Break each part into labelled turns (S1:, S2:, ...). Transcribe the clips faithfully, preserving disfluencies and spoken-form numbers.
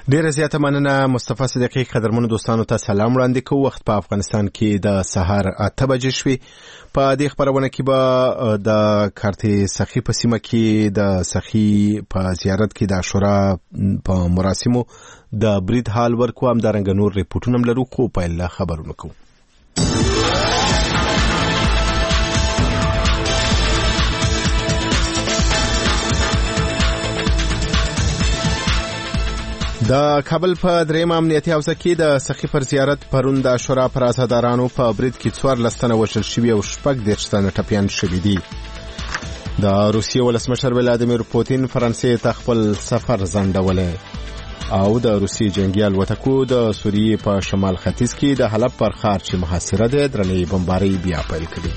S1: ډیره زیاته مننه مصطفی صدیقی. قدرمنو دوستانو ته سلام وړاندې کوم. وخت په افغانستان کې د سهار اته بجې شوې. په دې خبرونه کې به د کارتي سخی په سیمه کې د سخی په زیارت کې د عاشورا په مراسمو د برید حال ورکو. هم د رنګ نور ریپورتونه لرو خو په اله خبرونه کوو. د کابل په دریم امنیتي حوزه کې د سخی پر زیارت پرون د عاشورا پر عزادارانو په برید کې څوارلس تنه وژل شوي او شپږ دېرش تنه ټپیان شوي دي. د روسیې ولسمشر ولادیمیر پوتین فرانسې ته خپل سفر ځنډولی او د روسیې جنگي الوتکو د سوریې په شمال ختیځ کې د حلب پر ښار چې محاصره ده درنې بمبارۍ بیا پیل کړي.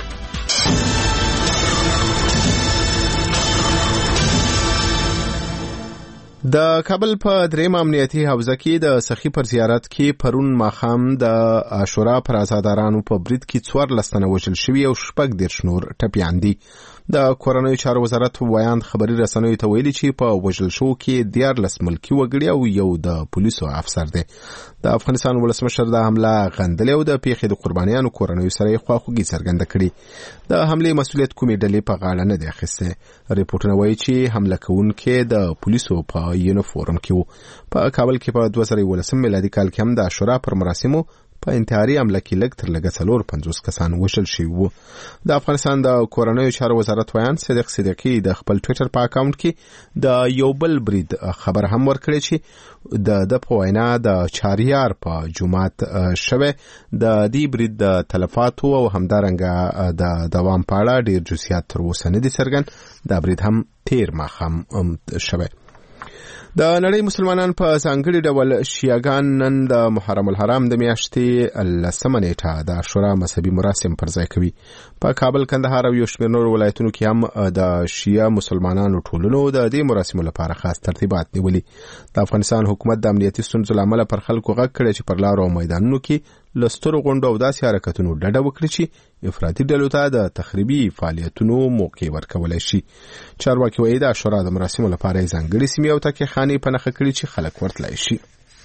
S1: د کابل په دریم امنیتي حوزه کې د سخی پر زیارت کې پرون ماښام د عاشورا پر عزادارانو په برید کې څوارلس تنه وژل شوي او شپږ دېرش نور ټپیان دي. د کورنیو چارو وزارت ویاند خبري رسنیو ته ویلي چې په وژل شو کې دیارلس ملکي وګړي او یو د پولیسو افسر دی. د افغانستان ولسمشر د حمله غندلې او د پیښې د قربانیانو کورنیو سره خواخوږي څرګنده کړې. د حملې مسؤلیت کومې ډلې په غاړه نه دی اخیستی. ریپورتونه وایي چې حمله کوونکي د پولیسو په یونیفورم کې وو. په کابل کې په دوه زره یولسم میلادي کال کې هم د عاشورا پر مراسمو په انتحاري حمله کې لږ تر لږه څلور پنځوس کسان وژل شوي وو. د افغانستان د کورنیو چارو وزارت ویاند صدیق صدیقی د خپل ټویټر په اکاونټ کې د یو بل برید خبر هم ورکړی چې د د په وینا د چاریار په جومات شوه. د دې برید د تلفاتو او همدارنګه د دوام په اړه ډیر جزئیات تر اوسه نه دي څرګند. دا برید هم تیر ماښام شوه. د نړۍ مسلمانان په ځانګړي ډول شیعاګان نن د محرم الحرام د میاشتې لسمه نیټه د عاشورا مذهبي مراسم پر ځای کوي. په کابل، کندهار او یو شمېر نور ولایتونو کې هم د شیعه مسلمانانو ټولنو د دې مراسمو لپاره خاص ترتیبات نیولي. د افغانستان حکومت د امنیتي ستونزو له امله پر خلکو غږ کړی چې پر لارو او میدانونو کې له سترو غونډو او داسې حرکتونو ډډه وکړي چې افراطي ډلو ته د تخریبي فعالیتونو موقع ورکولی شي. چارواکي وایي د عاشورا د مراسمو لپاره یې ځانګړې سیمې او تکې خانې په نښه کړي چې خلک ورتلی شي.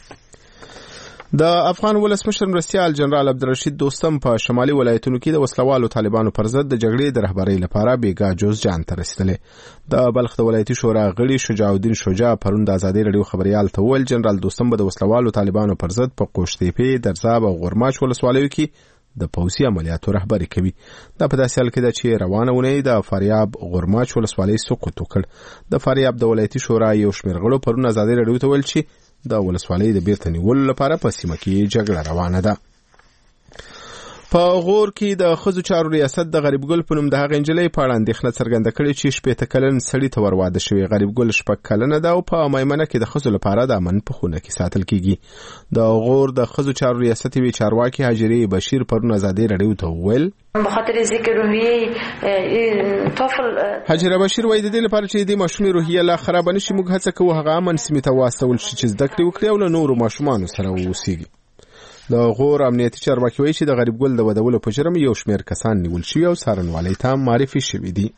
S1: د افغان ولسمشر مرستیال جنرال عبدالرشید دوستم په شمالي ولایتونو کې د وسلوالو طالبانو پر ضد د جګړې د رهبرۍ لپاره بیګا جوزجان ته رسیدلی. د بلخ د ولایتي شورا غړي شجاع الدین شجاع پرون د ازادۍ رادیو خبریال ته وویل جنرال دوستم به د وسلوالو طالبانو پر ضد په قوشتېپې، درزاب او غورماچ ولسوالیو کې د پوځي عملیاتو رهبري کوي. دا په داسې حال کې ده چې روانه اونۍ د فاریاب غورماچ ولسوالۍ سقوط وکړ. د فاریاب د ولایتي شورا یو شمېر غړو پرون ازادۍ رادیو ته ویل چې د ولسوالۍ د بیرته نیولو لپاره په سیمه کې جګړه روانه ده. په غور کې د ښځو چارو ریاست د غریب ګل په نوم د هغې نجلۍ په اړه اندېښنه څرګنده کړې چې شپېته کلن سړي ته ور واده شوې. غریب ګل شپږ کلنه ده او په میمنه کې د ښځو لپاره د امن په خونه کې ساتل کیږي. د غور د ښځو چارو ریاست یوې چارواکي حاجرې بشیر پرون ازادۍ رادیو ته وویل
S2: بخاطر ذکر روحیه طفل
S1: حاجره بشیر وایي د دې لپاره چې د ماشومې روحیه لا خراب نشي موږ هڅه کوو هغه امن سیمې ته واستول شي چې زده کړې وکړي او له نورو ماشومانو سره واوسېږي. د غور امنیتي چارواکي وایي چې د غریب ګل د ودولو په جرم یو شمېر کسان نیول شوي او څارنوالۍ ته معرفي شوي دي.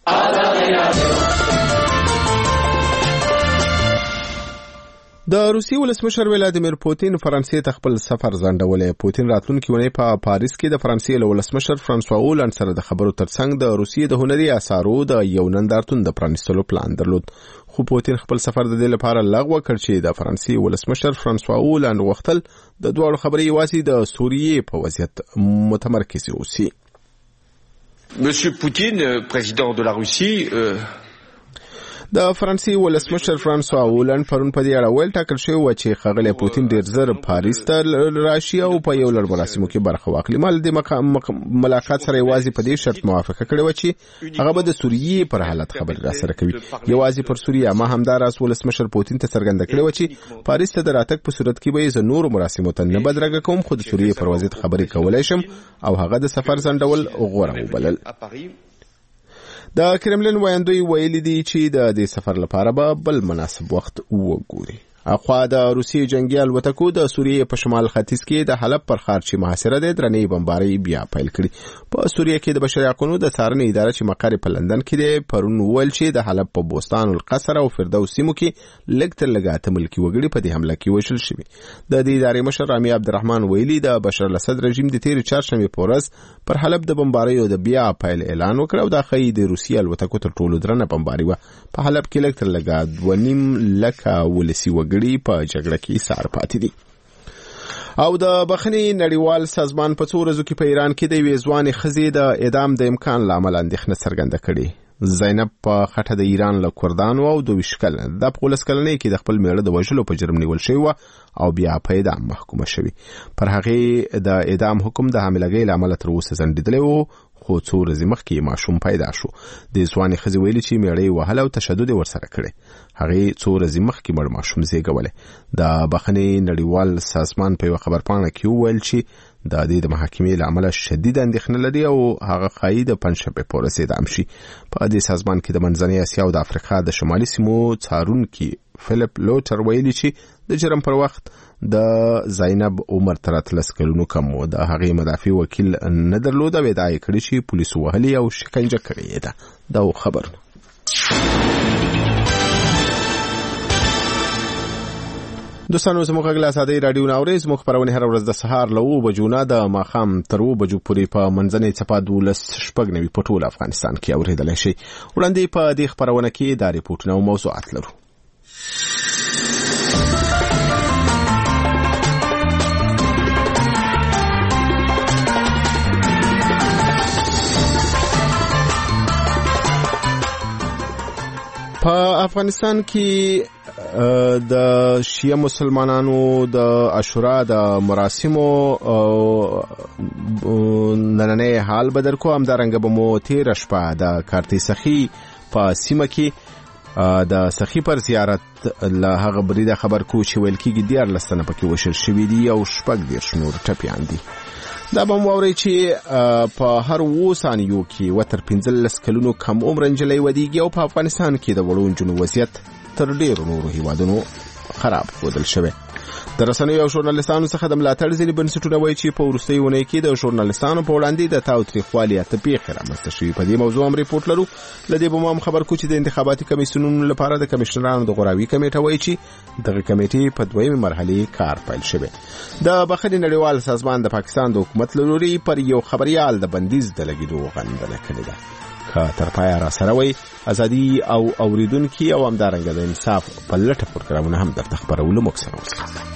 S1: د روسیې ولسمشر ولادیمیر پوتین فرانسې ته خپل سفر ځنډولی. پوتین راتلونکي اونۍ په پاریس کې د فرانسې له ولسمشر فرانسوا اولند سره د خبرو ترڅنګ د روسیې د هنري اثارو د یو نندارتون د پرانیستلو پلان درلود. خو پوتین خپل سفر د دې لپاره لغوه کړ چې د فرانسې ولسمشر فرانسوا اولند غوښتل د دواړو خبرې یوازې د سوریې په وضعیت متمرکز اوسي.
S3: Monsieur Poutine, président de la Russie, euh...
S1: د فرانسې ولسمشر فرانسوا اولند پرون په دې اړه ویل ټاکل شوی و چې ښاغلی پوتین ډېر زر پاریس ته راشي او په یو لړ مراسمو کې برخه واخلي. ما له دې ملاقات سره یوازې په دې شرط موافقه کړې وه چې هغه به د سوریې پر حالت خبرې راسره کوي. یوازې پر سوریه. ما همداراز ولسمشر پوتین ته څرګنده کړې وه چې پاریس ته د راتګ په صورت کې به یې زه نورو مراسمو ته نه بدرګه کوم، خو د سوریې پر وضعیت خبرې کولی شم او هغه د سفر ځنډول غوره وبلل. د کرملین ویاندوی ویلي دي چې د دې سفر لپاره به بل مناسب وخت وګوري. اخوا د روسي جنگي الوتکو د سوریې په شمال ختیځ کې د حلب پر ښار چې محاصره ده درنې بمباري بیا پیل کړي. په سوریه کې د بشري حقوقو د څارنې اداره چې مقر په لندن کې ده پرون وویل چې د حلب په بوستان القصر او فردوس سیمو کې لږ تر لږه اته ملکي وګړي په دې حمله کې وژل شوي. د دې ادارې مشر رامي عبدالرحمن ویلي د بشار الاسد رژیم د تیر چهارشنبه په ورځ پر حلب د بمباري او د بیا پیل اعلان وکړ او د خې د روسي الوتکو تر ټولو درنه بمباري و. په حلب کې لږ تر لږه دوه نیم لکه ولسی وګړي په جګړه کې سار پاتې دي. او د بخښنې نړیوال سازمان په څو ورځو کې په ایران کې د یوې ځوانې ښځې د اعدام د امکان له امله اندېښنه څرګنده کړې. زینب په خټه د ایران له کردانو او د ویشت کلنه د په ولس کلنې کې د خپل میړه د وژلو په جرم نیول شوی و او بیا په اعدام محکومه شوی. پر هغې د اعدام حکم د حاملګۍ له امله تر اوسه ځنډېدلی و، خو څو ورځې مخکې ماشوم پیدا شو. د ځوانې ښځې ویلي چې میړه یې وهله او تشدد یې ورسره کړی. هغې څو ورځې مخکې مړ ماشوم زیږولی. د بخښنې نړیوال سازمان په یوه خبرپاڼه کې وویل چې د دې د محاکمې له امله شدید اندېښنه لري او هغه ښایي د پنجشنبې په ورځ اعدام شي. په دې سازمان کې د منځنۍ اسیا او د افریقا د شمالي سیمو څارونکي فلیپ لوټر ویلي چې د جرم پر وخت د زینب عمر تر اتلس کلونو کم و. د هغې مدافع وکیل نه درلود او ادعا یې کړې چې پولیسو وهلې او شکنجه کړې ده. دا خبرونه دوستانو زموږ غږ له ازادۍ راډیو نه اورئ. زموږ خپرونې هره ورځ د سهار له اوه بجو نه د ماښام تر اوه بجو پورې په منځنۍ څپه دولس شپږ نوي په ټول افغانستان کې اورېدلی شئ. وړاندې په دې خپرونه کې دا ریپورټونه او موضوعات لرو. په افغانستان کې د شیعه مسلمانانو د عاشورا د مراسمو نننی حال بدر کو همدارنګه به مو تیر شپه د کارتي سخی په سیمه کې د سخی پر زیارت له هغه بریده خبر کو چې ویل کېږي دیارلس تنه پکې وشل شوي دي او شپږ دېرش نور ټپیان دي. دا به مو واورئ چې په هر اووه ثانیو کې وتر پنځلس کلونو کم عمره نجلۍ ودیږي او په افغانستان کې د وړو نجونو وضعیت تر ډېرو نورو هیوادونو خراب ښودل شوی. د رسنیو او ژورنالستانو څخه د ملاتړ ځینې بنسټونه وایي چې په وروستۍ اونۍ کې د ژورنالستانو په وړاندې د تاوتریخوالي اته پیښې رامنځته شوي. په دې موضوع هم ریپورټ لرو. له دې به مو هم خبر کو چې د انتخاباتي کمیسیونونو لپاره د کمیشنرانو د غوراوي کمیټه وایي چې دغه کمیټې په دویمې مرحلې کار پیل شوی. د بخښنې نړیوال سازمان د پاکستان د حکومت له لوري پر یو خبریال د بندیز د لګېدو غندنه کړې ده. که تر پایه را سره وي ازادي او اوریدونکي او همدارنګه د انصاف په لټه پروګرامونه هم درته خپرولو موږ سره اوسئ.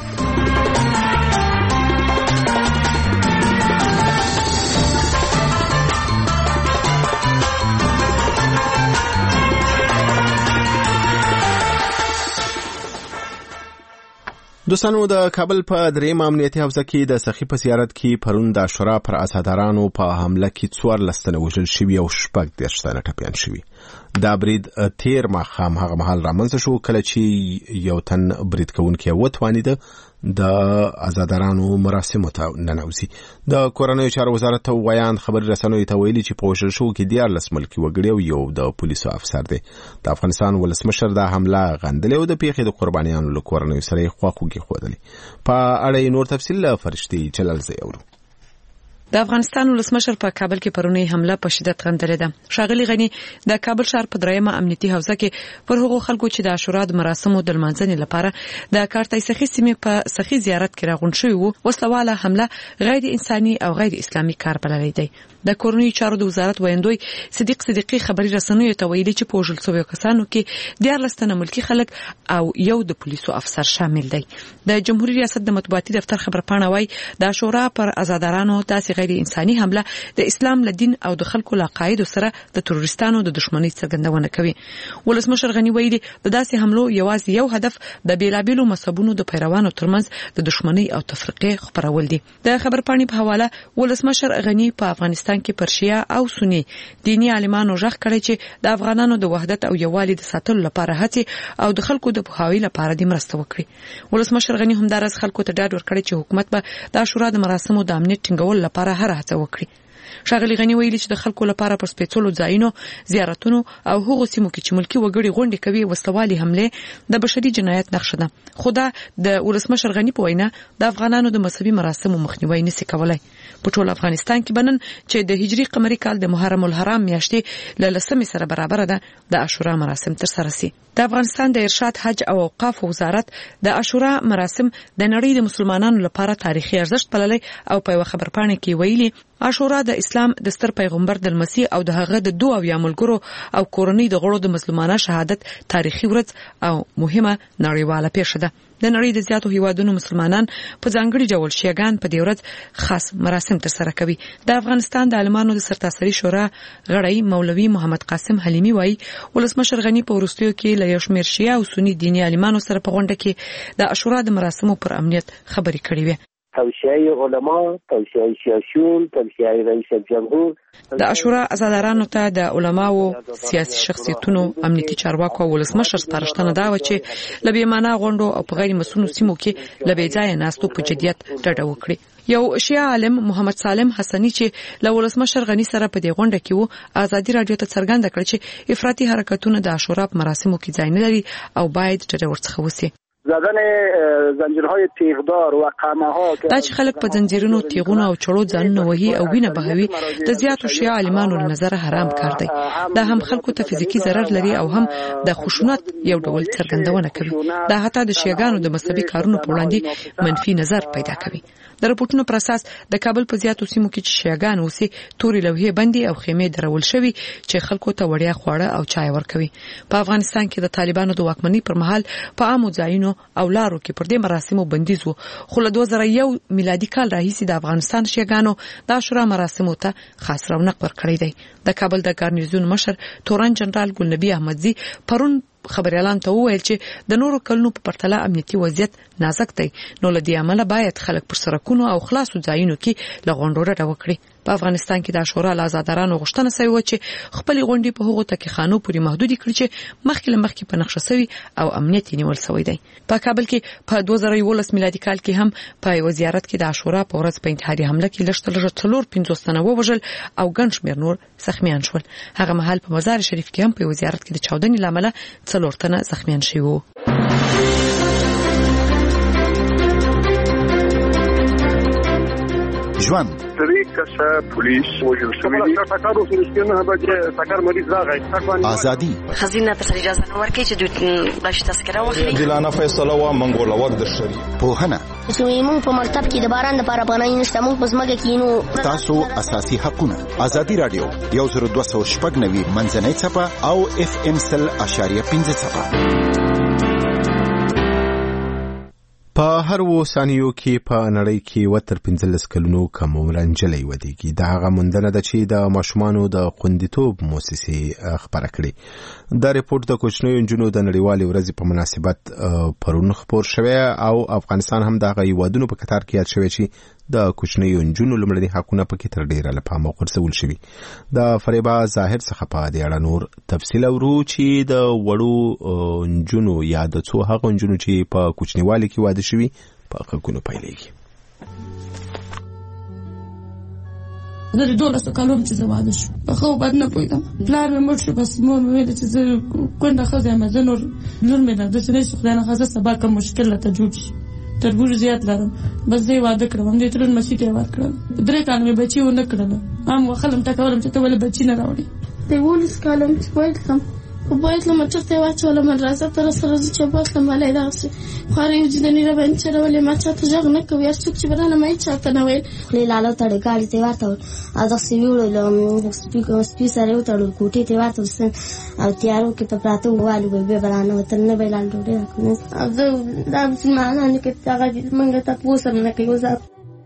S1: دوستانو د کابل په دریم امنیتي حوزه کې د سخی په زیارت کې پرون د عاشورا پر آزادارانو په حمله کې څوارلس تنه وژل شوي او شپږ دېرش تنه ټپیان شوي. دا برید تیر ماښام هغه مهال رامنځته شو کله چې یو تن برید کوونکی وتوانېده د آزادارانو مراسمو ته ننوځي. د کورنیو چارو وزارت ویان خبري رسنیو ته ویلي چې په وژل شوو کې دیارلس ملکي وګړي او یو د پولیسو افسر دی. د افغانستان ولسمشر دا حمله غندلې او د پیښې د قربانیانو له کورنیو سره یې خواخوږي ښودلې. په اړه یې نور تفصیل له فرشتي جلال زی اورو.
S4: د افغانستان ولسمشر په کابل کې پرونی حمله په شدت غندلې ده. ښاغلي غني د کابل ښار په دریمه امنیتي حوزه کې پر هغو خلکو چې د عاشورا د مراسمو د لمانځنې لپاره د کارتای سخی سیمې په سخی زیارت کې راغونډ شوي وو وسلواله حمله غیر انساني او غیر اسلامي کار بللی دی. د کورنیو چارو د وزارت ویاندوی صدیق صدیقی خبري رسنیو ته ویلي چې په وژل شویو کسانو کې دیارلس تنه ملکي خلک او یو د پولیسو افسر شامل دی. د جمهوریت ریاست د مطبوعاتي دفتر خبرپاڼه وايي د عاشورا پر آزادارانو داسې غیر انساني حمله د اسلام له دین او د خلکو له عقاید سره د تروریستانو د دښمنۍ څرګندونه کوي. ولسمشر غنی ویلي د داسې حملو یوازې یو هدف د بیلابیلو مذهبونو د پیروانو ترمنځ د دښمنۍ او تفرقې خپرول دي. د خبرپاڼې په حواله ولسمشر غنی په افغانستان کې پر شیعه او سنی دینی عالمانو ژغ کړی چې د افغانانو د وحدت او یووالي د ساتلو لپاره هڅې او د خلکو د پوهاوي لپاره د مرسته وکړي. ولسمشر غنی همدارس خلکو ته ډاډ ورکړی چې حکومت به د عاشورا د مراسمو د امنیت ټینګولو لپاره هر هڅه وکړي. ښاغلي غني ویلي چې د خلکو لپاره پر سپېڅلو ځایونو زیارتونو او هغو سیمو کې چې ملکي وګړي غونډې کوي وسلوالي حمله د بشري جنایت نښه ده. خو دا د ولسمشر غني په وینا د افغانانو د مذهبي مراسمو مخنیوي نشي کولای. په ټول افغانستان کې بنن چې د هجري قمري کال د محرم الحرام میاشتې له لسمې سره برابر ده د عاشورا مراسم تر سره سي. د افغانستان د ارشاد حج او اوقاف وزارت د عاشورا مراسم د نړۍ د مسلمانانو لپاره تاریخي ارزښت بللی او په خبرپاڼه کې ویلي عاشورا د اسلام د ستر پیغمبر د مسیح او د هغه د دوه اویا ملګرو او کورنۍ د غړو د مسلمانانو شهادت تاریخي ورځ او مهمه نړیواله پیښه ده. د نړۍ د زیاتو هیوادونو مسلمانان په ځانګړي ډول شیعاګان په دې ورځ خاص مراسم ترسره کوي. د افغانستان د عالمانو د سرتاسري شورا غړی مولوي محمد قاسم حلیمي وایي ولسمشر غني په وروستیو کې له یو شمېر شیعه او سني دیني عالمانو سره په غونډه کې د عاشورا د مراسمو پر امنیت خبرې کړې وې.
S5: توصیه علما، توصیه سیاسیون، توصیه رئیس جمهور
S4: د عاشورا ازادارانو ته د علماو، سیاسي شخصیتونو، امنیتي چارواکو او ولسمشر سپارښتنه دا و چې له بېمانه غونډو او په غیر مسؤلو سیمو کې له بې ځایه ناستو په جدیت ډډه وکړي. یو شیعه عالم محمد سالم حسنی چې له ولسمشر غني سره په دې غونډه کې وو ازادي رادیو ته څرګنده کړ چې افراطي حرکتونه د عاشورا په مراسمو کې ځای نه لري او باید ډډه ورڅخه وشي.
S5: زدن زنجیرهای تیغدار و قمه ها
S4: دا چې خلک په زنجیرونو، تیغونو او چړو ځانونه وهي او وینه بهوي د زیاتو شیعه عالمانو له نظر حرام کار دی. دا هم خلکو ته فزیکی ضرر لري او هم د خشونت یو ډول څرګندونه کوي. دا حتی د شیعاګانو د مذهبي کارونو په وړاندې منفي نظر پیدا کوي. د راپورټونو پر اساس د کابل په زیاتو سیمو کې چې شیعاګان اوسي توري لوحې بندي او خیمې درول شوي چې خلکو ته وړیا خواړه او چای ورکوي. په افغانستان کې د طالبانو د واکمنۍ پر مهال په عامو ځایونو او لارو کې پر دې مراسمو بندیز وو. خو له دوه زره یو میلادي کال راهیسې د افغانستان شیعاګانو د عاشورا مراسمو ته خاص رونق ورکړی دی. د کابل د ګارنیزون مشر تورن جنرال ګلنبي احمدزي پرون خبريالان ته وویل چې د نورو کلونو په پرتله امنیتي وضعیت نازک دی، نو له دې امله باید خلک پر سرکونو او خلاصو ځایونو کې له غونډو ډډه وکړي. په افغانستان کې د عاشورا له ازادارانو غوښتنه شوې و چې خپل غونډې په هغو تکیخانو پورې محدود کړي چې مخکې له مخکې په نقشه شوی او امنیت نیول شوی دی. په کابل کې په دوه زره یولس میلادي کال کې هم په یو زیارت کې د عاشورا په ورځ په انتحاري حمله کې لږ تر لږه څلور پنځوس تنه ووژل او ګڼ شمېر نور زخمیان شول. هغه مهال په مزار شریف کې هم په یو زیارت کې د چاودنې له امله څلور تنه زخمیان شوي وو.
S6: ژوند
S7: درې کسه پولیس وژل شوي دي. ټکر وشو چې نه به ټکر مریض راغی.
S6: ازادي
S2: خزینه ته اجازه نه ورکړي چې دوی باش تذکره واخلي.
S8: دلانه فیصله وا منګول ور د شری
S6: پوهنه
S9: زموږ په مرتب کې د باران لپاره پناه نشته. موږ په ځمکه کې نو
S6: تاسو اساسي حقونه. ازادي رادیو یو زر دوه سوه شپږ نوي منځنۍ چپه او اف ام سل اشاریه پنځه چپه.
S1: په هر و ثانیو کې په نړۍ کې وتر پنځلس کلونو کم عمره نجلۍ ودیږي. دا هغه موندنه ده چې د ماشومانو د خوندیتوب موسسې خبره کړې. دا ریپورت د کوچنیو نجونو د نړیوالې ورځې په مناسبت پرون خپور شوی او افغانستان هم د هغه هیوادونو په کتار کې یاد شوی چې د کوچنیو نجونو لومړني حقونه پکې تر ډیره له پامه غورځول شوي. د فریبا ظاهر څخه په دې اړه نور تفصیل اورو چې د وړو نجونو یا د څو هغو نجونو چې په کوچنیوالي کې واده شوي په حقونو پیلېږي.
S10: زه د دولسو کالو چې زه واده شوم په ښه بد نه پوهېدم. پلار مې مړ شو، بس مور مې ویل چې زه کونډه ښځه یم، زه نور لور مې نه ده چې نه خدای نه ښځه سبا کوم مشکل راته جوړ شي. تربور زیات لرم، بس دې واده کړم. دې ترون مسیح ته ورکړم. درې کال مې بچي و نه کړل. هم وخلم ټکولم چې ته ولې بچي نه راوړې.
S11: دولس کالم چې وایتلم خو باید له چرته واچوله مدرسه ته راسره زه چې باسم ولی داسې خواره یو جدني را باندې چرولې ما چاته غږ نه کوي. هر څوک چې برانه ما یې چاته نه ویل.
S9: خولې لاله تړې ګاډي ته ورتړل او داسې مې وړل سپي سره یې وتړل کوټې ته ورتړل او تیارو کې په پراته ووالو به بیا برانه وتل نه به یې لاله ډوډۍ راکړل.
S11: او زه دا مسلمانانو کې هغه موږ تپوس هم نه کوي. اوس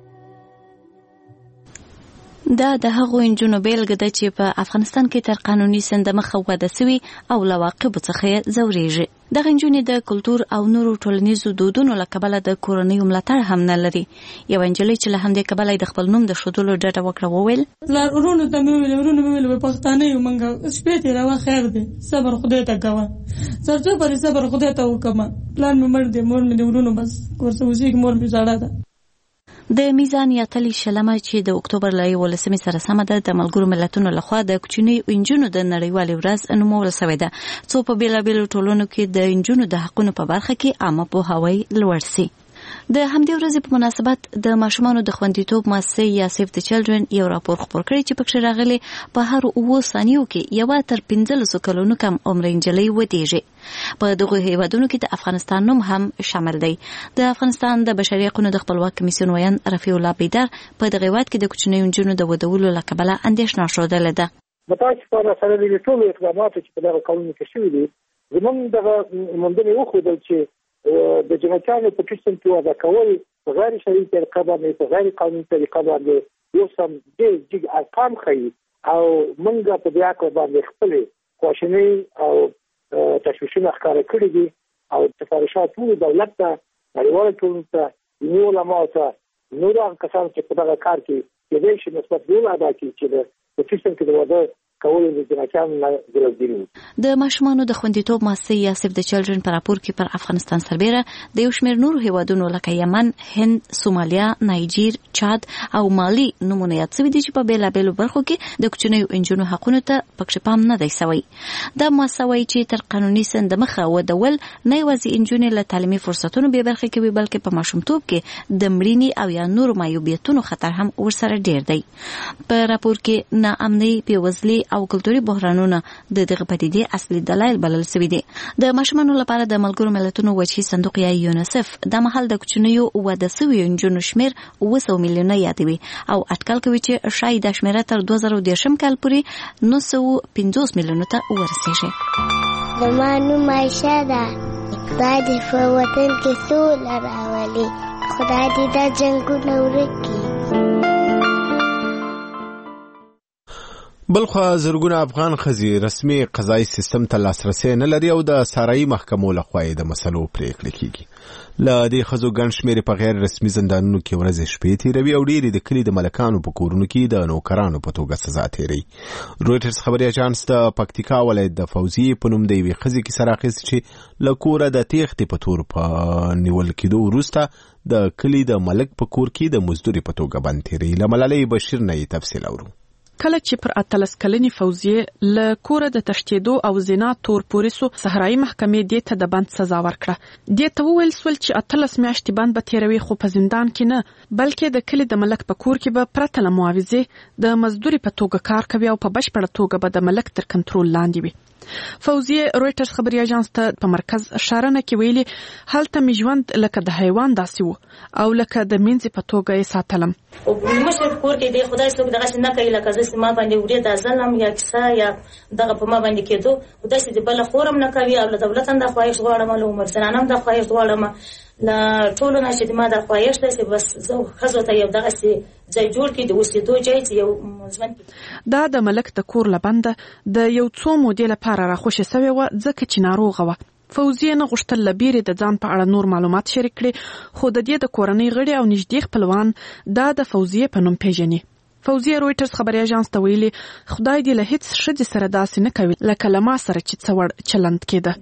S12: دا د هغو نجونو بیلګه ده چې په افغانستان کې تر قانوني سند مخه واده سوي او له عواقبو څخه ځورېږي. دغه نجونې د کلتور او نورو ټولنیزو دودونو له کبله د کورنیو ملاتړ هم نه لري. یوه نجلۍ چې له همدې کبله د خپل نوم د ښودلو ډډه وکړه وویل
S10: پلار ورونو ته مې وویل ورونو مې ویل پښتانه یو موږ شپې تېروه خیر دی، صبر خدای ته کوه، تر څو پورې صبر خدای ته وکړمه. پلار مې مړ دی، مور مې د ورونو بس ورسه اوسېږي، مور مې زړه ده.
S12: د میزان یا تلې شلمه چې د اکتوبر له یولسمې سره سمه ده د ملګرو ملتونو لخوا د کوچنیو نجونو د نړیوالې ورځ نومول شوې ده څو په بېلابېلو ټولنو کې د نجونو د حقونو په برخه کې عامه پوهاوی لوړ سي. د همدې ورځې په مناسبت د ماشومانو د خوندیتوب مؤسسې یا سیف د چلډرن یو راپور خپور کړی چې پکې راغلي په هر اووه ثانیو کې یوه تر پنځلسو کلونو کم عمر نجلۍ ودېږي. په دغو هیوادونو کې د افغانستان نوم هم شامل دی. د افغانستان د بشري حقوقو د خپلواک کمیسیون ویان رفیع الله بیدار په دغه هیواد کې د کوچنیو نجونو د ودولو له کبله اندېښنه ښودلې ده.
S5: متاسفانه سره د ټولو اقداماتو چې په دغه قانون کې شوي دي زموږ دغه موندنې وښودل چې د جنایتانو په قسم کې وضع کول په غیر شرعي طریقه باندې په غیر قانوني طریقه باندې یو سم ډېر جګ ارقام ښیي او موږ په دې اړه باندې خپلې خواشینۍ او تشویشونه ښکاره کړي دي او سفارشات ټول دولت ته نړیوالو ټولنو ته دیني علماو ته نورو هغه کسانو چې په دغه کار کې کېدای شي مثبت رول ادا کړي چې په قسم کې د واده
S12: د ماشومانو د خوندیتوب مؤسسې یا سیف د چلډرن په راپور کې پر افغانستان سربیره د یو شمېر نورو هیوادونو لکه یمن، هند، سومالیا، نایجیر، چاد او مالي نمونه یاد شوي دي چې په بېلابېلو برخو کې د کوچنیو نجونو حقونو ته پکې پام نه دی شوی. دا مؤسسه وایي چې تر قانوني سند دمخه ودول نه یوازې نجونې له تعلیمي فرصتونو بې برخې کوي بلکې په ماشومتوب کې د مړینې او یا نورو معیوبیتونو خطر هم ورسره ډېر دی. په راپور کې ناامنۍ، بېوزلي او کلتوري بحرانونه د دغه پدیدې اصلي دلایل بلل شوي دي. د ماشومانو لپاره د ملګرو ملتونو وجهي صندوق یا یونیسف د مهال د کوچنیو واده شویو نجونو شمېر اوه سوه میلیونه یادوي او اټکل کوي چې ښایي دا شمېره تر دوه زره دېرشم کال پورې نهه سوه پنځوس میلیونو ته ورسیږي.
S9: زما نوم عایشه ده. خدای دې په وطن کې سوله راولي. خدای دې دا جنګونه ورک کړي.
S1: بلخوا زرګونه افغان ښځې رسمي قضایي سیستم ته لاسرسی نه لري او د سارایي محکمو لخوا یې د مسلو پرېکړې کېږي. له دې ښځو ګڼ شمېرې په غیر رسمي زندانونو کې ورځې شپې تېروي او ډېرې د کلي د ملکانو په کورونو کې د نوکرانو په توګه سزا تېروي. رویټرز خبري اژانس د پکتیکا ولایت د فوزیې په نوم د یوې ښځې کیسه راخیستې چې له کوره د تېښتې په تور په نیول کېدو وروسته د کلي د ملک په کور کې د مزدوري په توګه بند تېروي. له ملالۍ بشیر نه یې تفصیل اورو.
S13: کله چې پر اتلس کلنې فوزیې له کوره د تښتېدو او زنا تور پورې سو صحرایي محکمې دې ته د بند سزا ورکړه. دې ته وویل سول چې اتلس میاشتې بند به تېروي خو په زندان کې نه بلکې د کلي د ملک په کور کې به پرته له معاوضې د مزدوري په توګه کار کوي او په بشپړه توګه به د ملک تر کنټرول لاندې وي. فوزیې رویټرز خبري اژانس ته په مرکز شارنه کې ویلي هلته می ژوند لکه د حیوان داسې وو او لکه د مینځې په توګه یې ساتلم.
S14: او مشر کور کې دی خدای څوک دغه نه کوي لکه زه ما باندې وړي د ظلم یا کیسه یا دغه په ما باندې کېدو او داسې د بل خورم نه کوي او له دولت هم د خواهش غواړم له عمر زنانه هم د خواهش غواړم لا ټول نه چې ما د خواهش داسې بس زه خزو ته یو دغه سي ځای جوړ کړي د اوسېدو ځای چې یو ژوند
S13: دا د ملک د کور لبنده د یو څو مودې لپاره راخوشې سوې وه ځکه چې ناروغه وه. فوزیه نه غوښتل له بیرې د ځان په اړه نور معلومات شریک کړي خو د دې د کورنۍ غړي او نږدې خپلوان دا د فوزیه په نوم پیژني. فوزیه رویټرز خبري اژانس ته ویلي خدای دې له هیڅ ښځې سره داسې نه کوي لکه له ما سره چې څه وړ چلند کېده.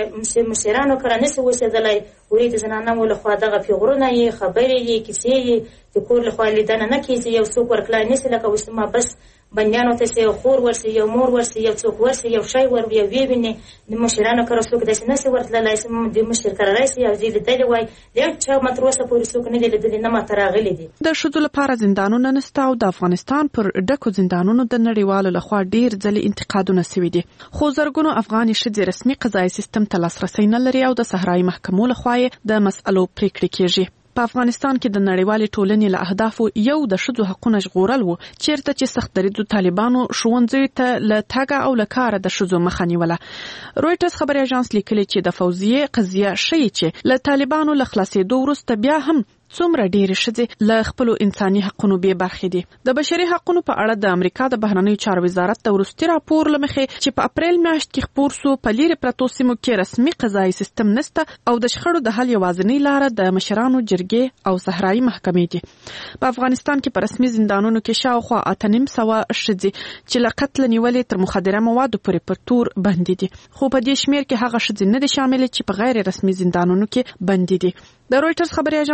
S14: د مشرانو کره نسي اوسېدلی وایي د زنانو لخوا دغه پیغورونه یې خبرې یې کیسې یې د کور لخوا لیدنه نه کېږي یو څوک ورکړی نسي لکه اوس ما بس بندیانو ته سي خور ورسي یو مور ورسي یو څوک ورسي یو شی ور یو ویني د مشرانو کره څوک داسې نسي ورتللی سم د مشر کره راسي او دې لیدلی وای دا چې متروسه پورې څوک نه دی لیدلی نه ماته راغلي دي.
S13: د ښځو لپاره زندانونه نسته او د افغانستان پر ډکو زندانونو د نړیوالو لخوا ډیر ځلې انتقادونه سوي دي خو زرګونو افغاني ښځې رسمي قضایي سیستم ته لاسرسی نه لري او د صحرایي محکمو لخوا د مسألو پریکړې کېږي. په افغانستان کې د نړیوالې ټولنې له اهدافو یو د ښځو حقونه ژغورل وو چیرته چې سخت دریځو طالبانو ښوونځیو ته له تګه او له کاره د ښځو مخه نیوله. رویټرز خبري اژانس لیکلي چې د فوزیې قضیه ښیي چې له طالبانو له خلاصېدو وروسته بیا هم څومره ډېرې ښځې له خپلو انساني حقونو بې برخې دي. د بشري حقونو په اړه د امریکا د بهرنیو چارو وزارت د وروستي راپور له مخې چې په اپریل میاشت کې خپور سو په لیرې پرتو سیمو کې رسمي قضایي سیستم نسته او د شخړو د حل یوازینۍ لاره د مشرانو جرګې او صحرایي محکمې دي. په افغانستان کې په رسمي زندانونو کې شاوخوا اته نیم سوه ښځې چې له قتل نیولې تر مخدره موادو پورې پر تور بندي دي خو په دې شمېر کې هغه ښځې نه دي شاملې چې په غیر رسمي زندانونو کې بندي دي. د رویټرز خبري اژانس د راپور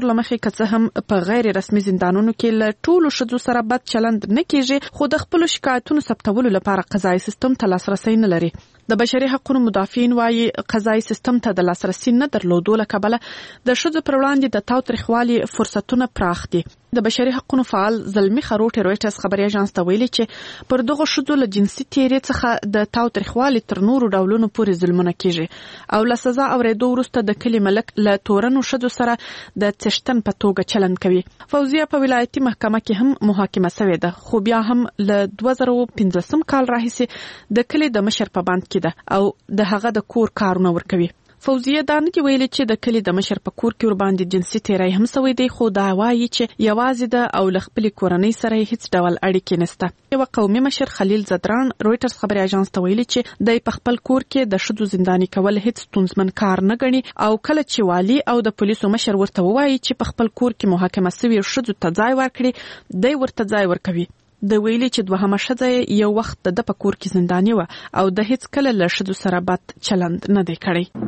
S13: کلتور لمخې که څه هم په غیر رسمي زندانونو کې له ټولو ښځو سره بد چلند نه کیږي، خو د خپلو شکایتونو ثبتولو لپاره قضایي سیستم ته لاسرسی نه لري. د بشري حقوقو مدافعین وايي قضایي سیستم ته د لاسرسي نه درلودو له کبله د ښځو پر وړاندې د تاوتریخوالي فرصتونه پراخ دي. د بشري حقوقو فعال زلمی خروټ رويټرز خبري اژانس ته ویلي چې پر دغه ښځو له جنسي تیرې څخه د تاوتریخوالي تر نورو ډولونو پورې ظلمونه کیږي او له سزا اوریدو وروسته د کلي ملک له تورنو ښځو سره د څښتن په توګه چلند کوي. فوزیه په ولایتي محکمه کې هم محاکمه شوې ده، خو بیا هم له دوه زره پنځلسم کال راهیسې د کلي د مشر په بند کې ده او د هغه د کور کارونه ورکوي. فوزیه دا نه دی ویلي چې د کلي د مشر په کور کې ور باندې جنسي تیری هم سوی دی، خو دا وایي چې یوازې ده او له خپلې کورنۍ سره هیڅ ډول اړیکې نشته. یو قومي مشر خلیل زدران رويټرز خبري اژانس ته ویلي چې د په خپل کور کې د ښځو زنداني کول هیڅ ستونزمن کار نه ګڼي او کله چې والی او د پولیسو مشر ورته وایي چې په خپل کور کې محاکمه شوی ښځو ته ځای ورکړي، دی ورته ځای ورکوي. د ویلي چې دوهمه ښځه یو وخت د په کور کې زنداني و او د هیڅ کله له ښځو سره بد چلند نه دی کړی.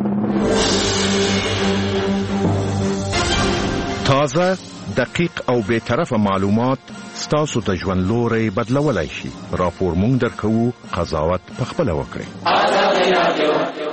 S15: تازه، دقیق او بے طرفه معلومات ستاسو د ژوند لوري بدلولای شي. راپور مونږ درکوو، قضاوت پخپله وکړئ.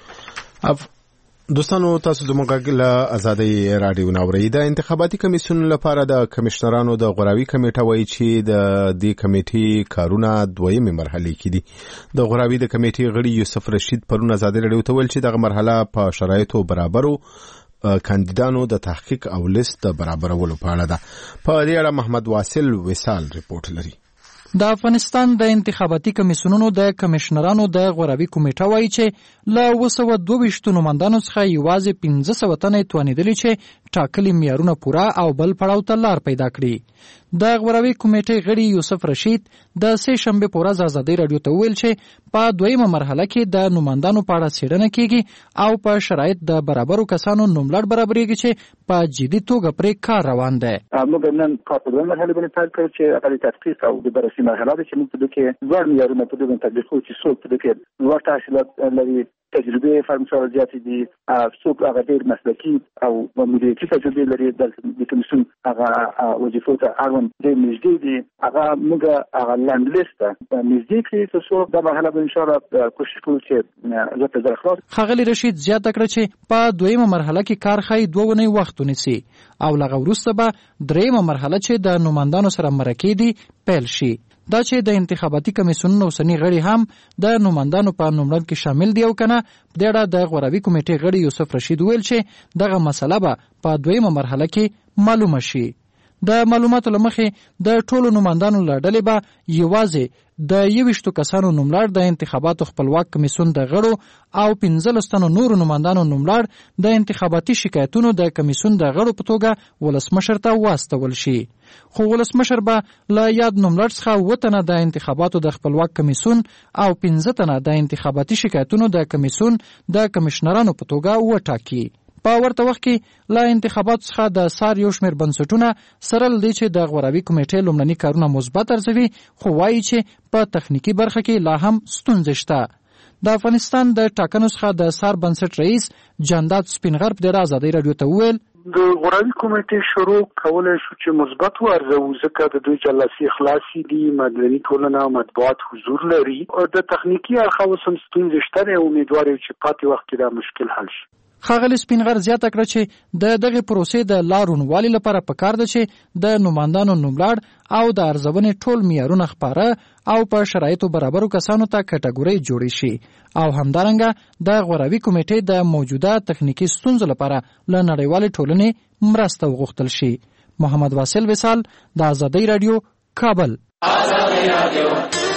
S1: اف دوستانو، تاسو زموږ له ازادي رادیو ناوړي د انتخاباتي کمیسیون لپاره د کمشنرانو د غوراوي کمیټه وایي چې د دې کمیټې کارونه دویمه مرحله کې دي. د غوراوي د کمیټې غړي یوسف رشید پرون ازادي رادیو ته ویل چې دغه مرحله په شرایطو برابرو کاندیدانو د تحقیق او لیست برابرولو په اړه ده. په دې اړه محمد واصل وصال ریپورت لري.
S16: د افغانستان د انتخاباتي کمیسیونونو د کمشنرانو د غوراوي کمیټه وایي چې له اوه سوه دوه ویشت نوماندانو څخه یوازې پنځه سوه تنه توانیدلي چې ټاکلي معیارونه پوره او بل پړاو ته لار پیدا کړي. د غوراوي کمیټې غړي یوسف رشید د سه شنبه په ورځ ازادي رادیو ته ویل چې په دویمه مرحله کې د نوماندانو په اړه څېړنه کیږي او په شرایط د برابرو کسانو نوملړ برابرېږي چې په جدي توګه پرې کار روان دی.
S17: موږ نن کار په دویمه مرحله باندې پیل کړو چې هغه تحقیق او د بررسي مرحله ده چې موږ په دې کې ځوړ معیارونه په دې تطبیق کوو چې څوک په دې کې لوړ تحصیلات لري، تجربه فرمسار زیاتې دي، څوک هغه ډېر مسلکي او مدیریتي تجربه لري، د کمیسیون هغه وظیفو ته اړوند ډېر نږدې دي. هغه موږ هغه لاند لیست نږدې کړي تر څو دا مرحله به انشاءالله کوشش کوو چې زه په ځای خلاص.
S16: ښاغلي رشید زیاته کړه چې په دویمه مرحله کې کار ښایي دوه اونۍ وخت ونیسي او له هغه وروسته به دریمه مرحله چې د نوماندانو سره مرکې دي پیل شي. دا چې د انتخاباتي کمیسیونونو اوسني غړي هم د نوماندانو په نوملړ کې شامل دي او کنه، په دې اړه د غوراوي کمیټې غړي یوسف رشید ویل چې دغه مسله به په دویمه مرحله کې معلومه شي. د معلوماتو لمخې د ټولو نوماندانو له ډلې به یوازې د یویشتو کسانو نوملړ د انتخاباتو خپلواک کمیسیون د غړو او پنځلس تنو نورو نوماندانو نوملړ د انتخاباتي شکایتونو د کمیسیون د غړو په توګه ولسمشر ته واستول شي. خو ولسمشر به له یاد نوملړ څخه اووه تنه د انتخاباتو د خپلواک کمیسیون او پنځه تنه د انتخاباتي شکایتونو د کمیسیون د کمشنرانو په توګه وټاکي. په ورته وخت کې له انتخاباتو څخه د سار یو شمېر بنسټونه سره لدې چې د غوراوي کمیټې لومړني کارونه مثبت ارزوي، خو وایي چې په تخنیکي برخه کې لا هم ستونزې شته. د افغانستان د ټاکنو څخه د سار بنسټ رئیس جانداد سپینغر په دې ازادي رادیو ته وویل
S18: د غوراوي کمیټې شروع کولای شو چې مثبت وارزو، ځکه د دوی جلسې خلاصې دي، مدني ټولنه او مطبوعات حضور لري. د تخنیکي اړخ اوس هم ستونزې شته، امیدوار یو چې پاتې وخت کې دا مشکل حل شي.
S16: ښاغلي سپینغر زیاته کړه چې د دغه پروسې د لارونوالي لپاره پکار ده چې د نوماندانو نوملړ او د ارزونې ټول معیارونه خپاره او په شرایطو برابرو کسانو ته کټګورۍ جوړې شي او همدارنګه د غوراوي کمیټې د موجوده تخنیکي ستونزو لپاره له نړیوالې ټولنې مرسته وغوښتل شي. محمد واصل وصال، د ازادي رادیو، کابل. ازادي رادیو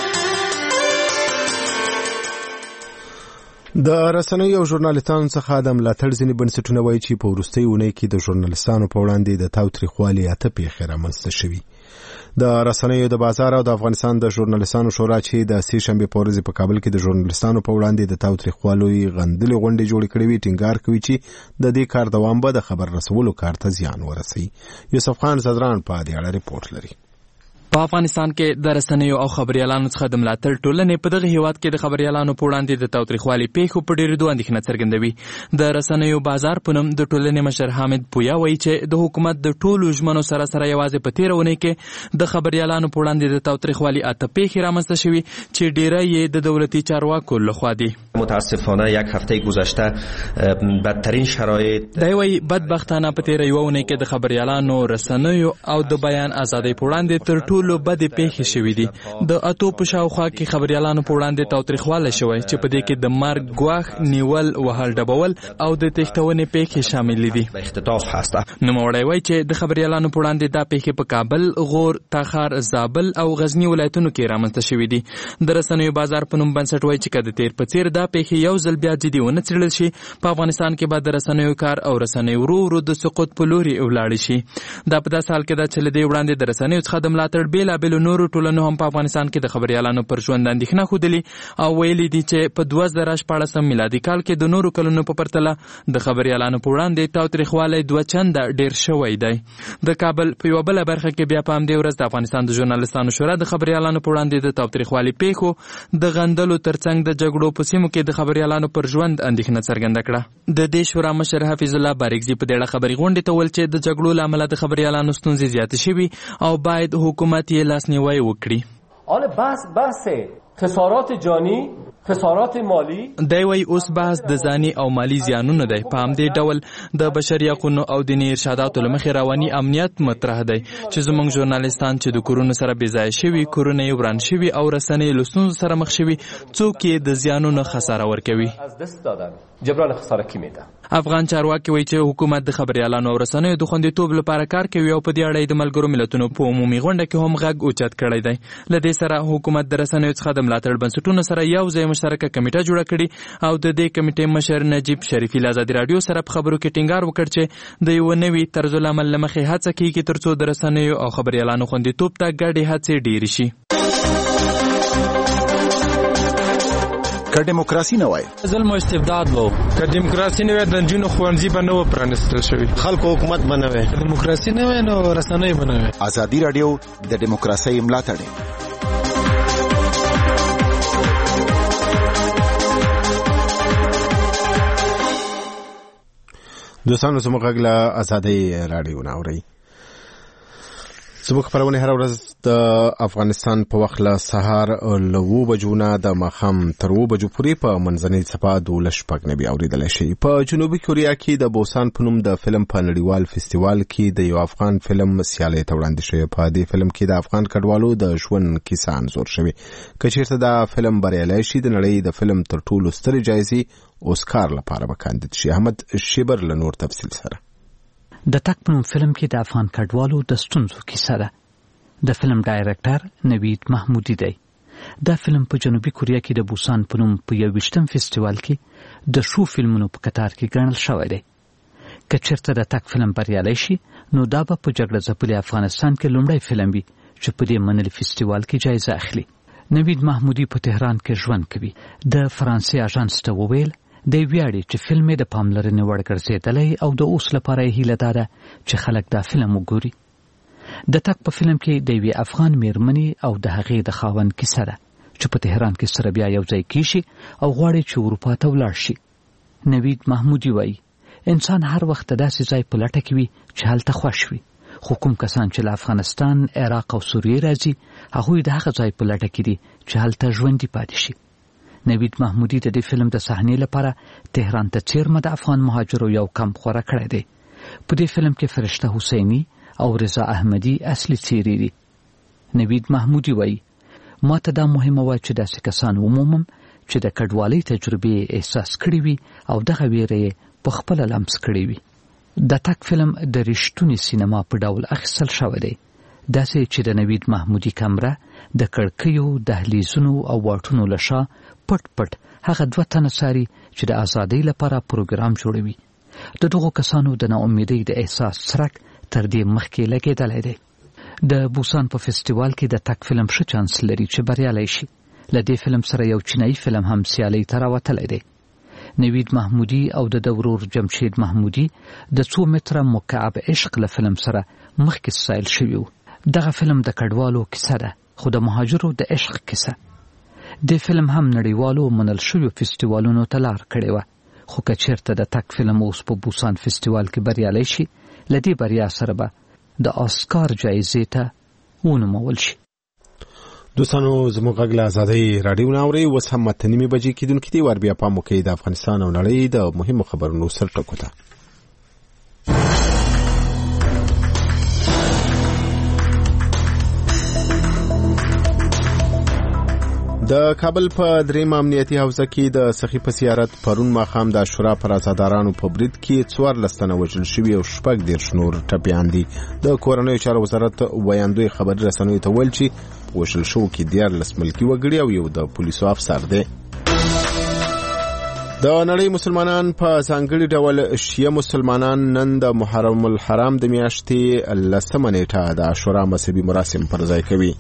S1: د رسنیو او ژورنالیستانو څخه د ملاتړ ځینې بنسټونه وایي چې په وروستۍ اونۍ کې د ژورنالیستانو په وړاندې د تاوتریخوالي اته پیښې رامنځته شوي. د رسنیو د بازار او د افغانستان د ژورنالیستانو شورا چې د سې شنبې په ورځ په کابل کې د ژورنالیستانو په وړاندې د تاوتریخوالي غندلې غونډې جوړې کړې وي، ټینګار کوي چې د دې کار دوام به د خبر رسولو کار ته زیان ورسوي. یوسف خان زدران په دې اړه ریپورت لري.
S19: په افغانستان کې د رسنیو او خبريالانو څخه د ملاتړ ټولنې په دغه هیواد کې د خبريالانو په وړاندې د تاوتریخوالي پیښو په ډېرېدو اندېښنه څرګندوي. د رسنیو بازار په نوم د ټولنې مشر حامد پویا وایي چې د حکومت د ټولو ژمنو سره سره یوازې په تېره اونۍ کې د خبريالانو په وړاندې د تاوتریخوالي اته پیښې رامنځته شوي چې ډېری یې د دولتي چارواکو لخوا دي.
S20: متاسفانه یک هفته گذشته بدترین شرایط
S19: دی وایي بدبختانه په تېره یوه اونۍ کې د خبريالانو رسنیو او د بیان ازادۍ په وړاندې تر ټولو بدې پیښې شوي دي. د اتو په شاوخوا کې خبريالانو په وړاندې تاوتریخوالی شوی چې په دې کې د مرګ ګواښ نیول وهل ډبول او د تښتونې پیښې شاملې دي. نوموړی وایي چې د خبريالانو په وړاندې دا پیښې په کابل، غور، تخار، زابل او غزني ولایتونو کې رامنځته شوي دي. د رسنیو بازار په نوم بنسټ وایي چې که د تیر په څیر دا پیښې یو ځل بیا جدي ونه څېړل شي، په افغانستان کې به د رسنیو کار او رسنیو ورو ورو د سقوط په لوري ولاړې شي. دا په داسې حال کې ده چې له دې وړاندې د رسنیو څخه د ملاتړ بېلابېلو نورو ټولنو هم په افغانستان کې د خبريالانو پر ژوند اندېښنه ښودلې او ویلي دي چې په دوه زره شپاړسم میلادي کال کې د نورو کلونو په پرتله د خبريالانو په وړاندې تاوتریخوالی دوه چنده ډېر شوی دی. د کابل په یوه بله برخه کې بیا په همدې ورځ د افغانستان د ژورنالستانو شورا د خبريالانو په وړاندې د تاوتریخوالي پیښو د غندلو ترڅنګ د جګړو په سیمو کې د خبريالانو پر ژوند اندېښنه څرګنده کړه. د دې شورا مشر حفیظ الله بارکزي په دې اړه خبري غونډې ته وویل چې د جګړو له امله د خبريالانو ستونزې زیاتې شوي او باید حکومت یې لاسنیوی وکړي.
S21: آن بحث بحث خسارات جانی، خسارات مالی
S19: دی وایي اوس بحث د ځاني او مالی زیانونو دی. په همدې ډول د بشري حقونو او دیني ارشاداتو له مخې رواني امنیت مطرح دی چې زموږ ژورنالستان چې د کورونو سره بېځایه شوي، کورونه یې وران شوي او رسنۍ له ستونزو سره مخ شوي، څوک یې د زیانونو خساره ورکوي.
S21: جبران خساره کی میده.
S19: افغان چارواکي وایي چې حکومت د خبريالانو او رسنیو د خوندیتوب لپاره کار کوي او په دې اړه د ملګرو ملتونو په عمومي غونډه کې هم غږ اوچت کړی دی. له دې سره حکومت د رسنیو څخه د ملاتړ بنسټونو سره یو ځای مشترکه کمیټه جوړه کړې او د دې کمیټې مشر نجیب شریفي له ازادي راډیو سره په خبرو کې ټینګار وکړ چې د یو نوي طرز العمل له مخې هڅه کیږي ترڅو د رسنیو او خبريالانو خوندیتوب ته ګډې هڅې ډېرې شي.
S6: که دیموکراسي نه وای
S22: ظلم او استبداد وو،
S23: که دیموکراسي نه وای د نجونو ښوونځي به نه و پرانیستل شوي،
S22: خلکو حکومت به نه وای،
S23: دیموکراسي نه وای نو رسنۍ به نه وای.
S6: ازادي راډیو د دیموکراسۍ ملاتړ
S1: دوستانو زموږ غږ له ازادۍ راډیو نه اورئ. زموږ خپرونه هر ورځ د افغانستان په وخت له سهار له اوو بجو نه د ماښام تر اوو بجو پورې په منځنۍ څپه دولس شپږ نوي اورېدلی شي. په جنوبي کوریا کې د بوسان په نوم د فلم په نړیوال فستیوال کې د یو افغان فلم سیالۍ ته وړاندې شوی. په دې فلم کې د افغان کډوالو د ژوند کیسه انځور شوې. که چېرته دا فلم بریالی شي د نړۍ د فلم تر ټولو سترې جایزې اوسکار لپاره به کاندید شي. احمد شیبر له نور تفصیل سره.
S24: د تک په نوم فلم کې د افغان کډوالو د ستونزو کیسه ده. د فلم ډایرکټر نوید محمودي دی. دا فلم په جنوبي کوریا کې د بوسان په نوم په یوویشتم فستیوال کې د شو فلمونو په کتار کې ګڼل شوی دی. که چېرته د تک فلم بریالی شي نو دا به په جګړه ځپلي افغانستان کې لومړی فلم وي چې په دې منلي فستیوال کې جایزه اخلي. نوید محمودي په تهران کې ژوند کوي. د فرانسې اژانس ته وویل دی ویاړي چې فلم یې د پاملرنې وړ ګرځېدلی او د اوس لپاره یې هیله دا ده چې خلک دا فلم وګوري. د تک په فلم کې د یوې افغان میرمنې او د هغې د خاوند کیسه ده چې په تهران کې سره بیا یو ځای کیشي او غواړي چې اروپا ته ولاړ شي. نوید محمودي وایي انسان هر وخت داسې ځای په لټه کې وي چې هلته خوښ وي، خو کوم کسان چې له افغانستان، عراق او سوریې راځي هغوی د هغه ځای په لټه کې دي چې هلته ژوندي پاتې شي. نوید محمودي د دې فلم د صحنې لپاره تهران ته څیرمه د افغان مهاجرو یو کمپ غوره کړی دی. په دې فلم کې فرشته حسیني او رضا احمدي اصلي څیرې دي. نوید محمودي وایي ما ته دا مهمه وه چې داسې کسان ومومم چې د کډوالۍ تجربې احساس کړې وي او دغه ویره یې په خپله لمس کړې وي. د تک فلم د رښتونې سینما په ډول اخیستل شوی دی، داسې چې د نوید محمودي کمره د کړکیو، دهلیزونو او واټونو له شا پټ پټ هغه دوه تنه څاري چې د ازادۍ لپاره پروګرام جوړوي. د دغو کسانو د ناامیدۍ د احساس څرک تر دې مخکې لګېدلی دی. د بوسان په فستیوال کې د تک فلم ښه چانس لري چې بریالی شي. له دې فلم سره یو چینایي فلم هم سیالۍ ته راوتلی دی. نوید محمودي او د ده ورور جمشید محمودي د څو متره مکعب عشق له فلم سره مخکې سایل شوي وو. دغه فلم د کډوالو کیسه ده، خو د مهاجرو د عشق کیسه. د فلم هم نړیوالو منل شویو فستیوالونو ته لار کړې وه، خو که چېرته د تک فلم اوس په بوسان فستیوال کې بریالی شي، له دې بریا سره به د آسکار جایزې ته ونومول شي.
S1: دوستانو زموږ غږ له ازادۍ راډیو نه اورئ. اوس هم اته نیمې بجې کېدونکې دي. ور بیا پام وکړئ د افغانستان او نړۍ د مهمو خبرونو سرټکو ته. د کابل په دریم امنیتي حوزه کې د سخي په زیارت پرون ماښام د عاشورا پر ازادارانو په برید کې څوارلس تنه وژل شوي او شپږ دېرش نور ټپیان دي. د کورنیو چارو وزارت ویاندوی خبري رسنیو ته ویل چې وژل شوو کې دیارلس ملکي وګړي او یو د پولیسو افسر دی. د نړۍ مسلمانان په ځانګړي ډول شیعه مسلمانان نن د محرم الحرام د میاشتې لسمه نیټه د عاشورا مذهبي مراسم پر ځای کوي.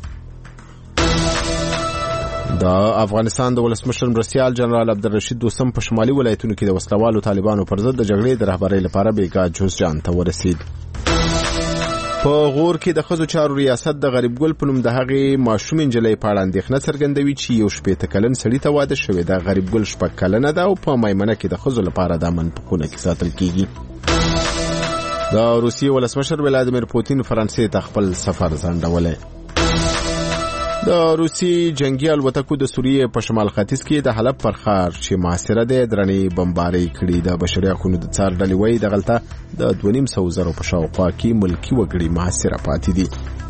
S1: د افغانستان د ولسمشر مرستیال جنرال عبدالرشید دوستم په شمالي ولایتونو کې د وسلوالو طالبانو پر ضد د جګړې د رهبرۍ لپاره بیګا جوزجان ته ورسید. په غور کې د ښځو چارو ریاست د غریب ګل په نوم د هغې ماشومې نجلۍ په اړه اندېښنه څرګندوي چې یو شپېته کلن سړي ته واده شوې ده. غریب ګل شپږ کلنه ده او په میمنه کې د ښځو لپاره د امن په خونه کې ساتل کیږي. د روسیې ولسمشر ولادیمیر پوتین فرانسې ته خپل سفر ځنډولی. د روسي جنگي الوتکو د سوریې په شمال ختیځ کې د حلب پر ښار چې محاصره دی درنې بمبارۍ کړي. د بشري حقونو د څار ډلې وایي دغلته د دوه نیم سوه زرو په شاوخوا کې ملکي وګړي محاصره پاتې دي.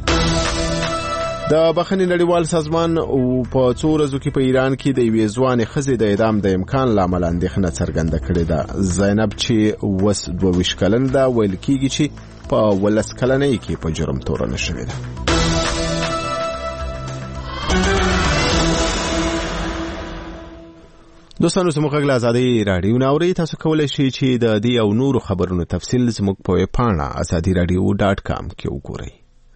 S1: د بخښنې نړیوال سازمان په څو ورځو کې په ایران کې د یوې ځوانې ښځې د اعدام د امکان له امله اندېښنه څرګنده کړې ده. زینب چې اوس دوه ویشت کلن ده ویل کېږي چې په ولس کلنۍ کې په جرم تورنه شوې ده. دوستانو زموږ غږ له ازادۍ راډیو نه اورئ. تاسو کولی شئ چې د دې او نورو خبرونو تفصیل زموږ په ویبپاڼه ازادي راډیو ډاټ کام کې وګورئ.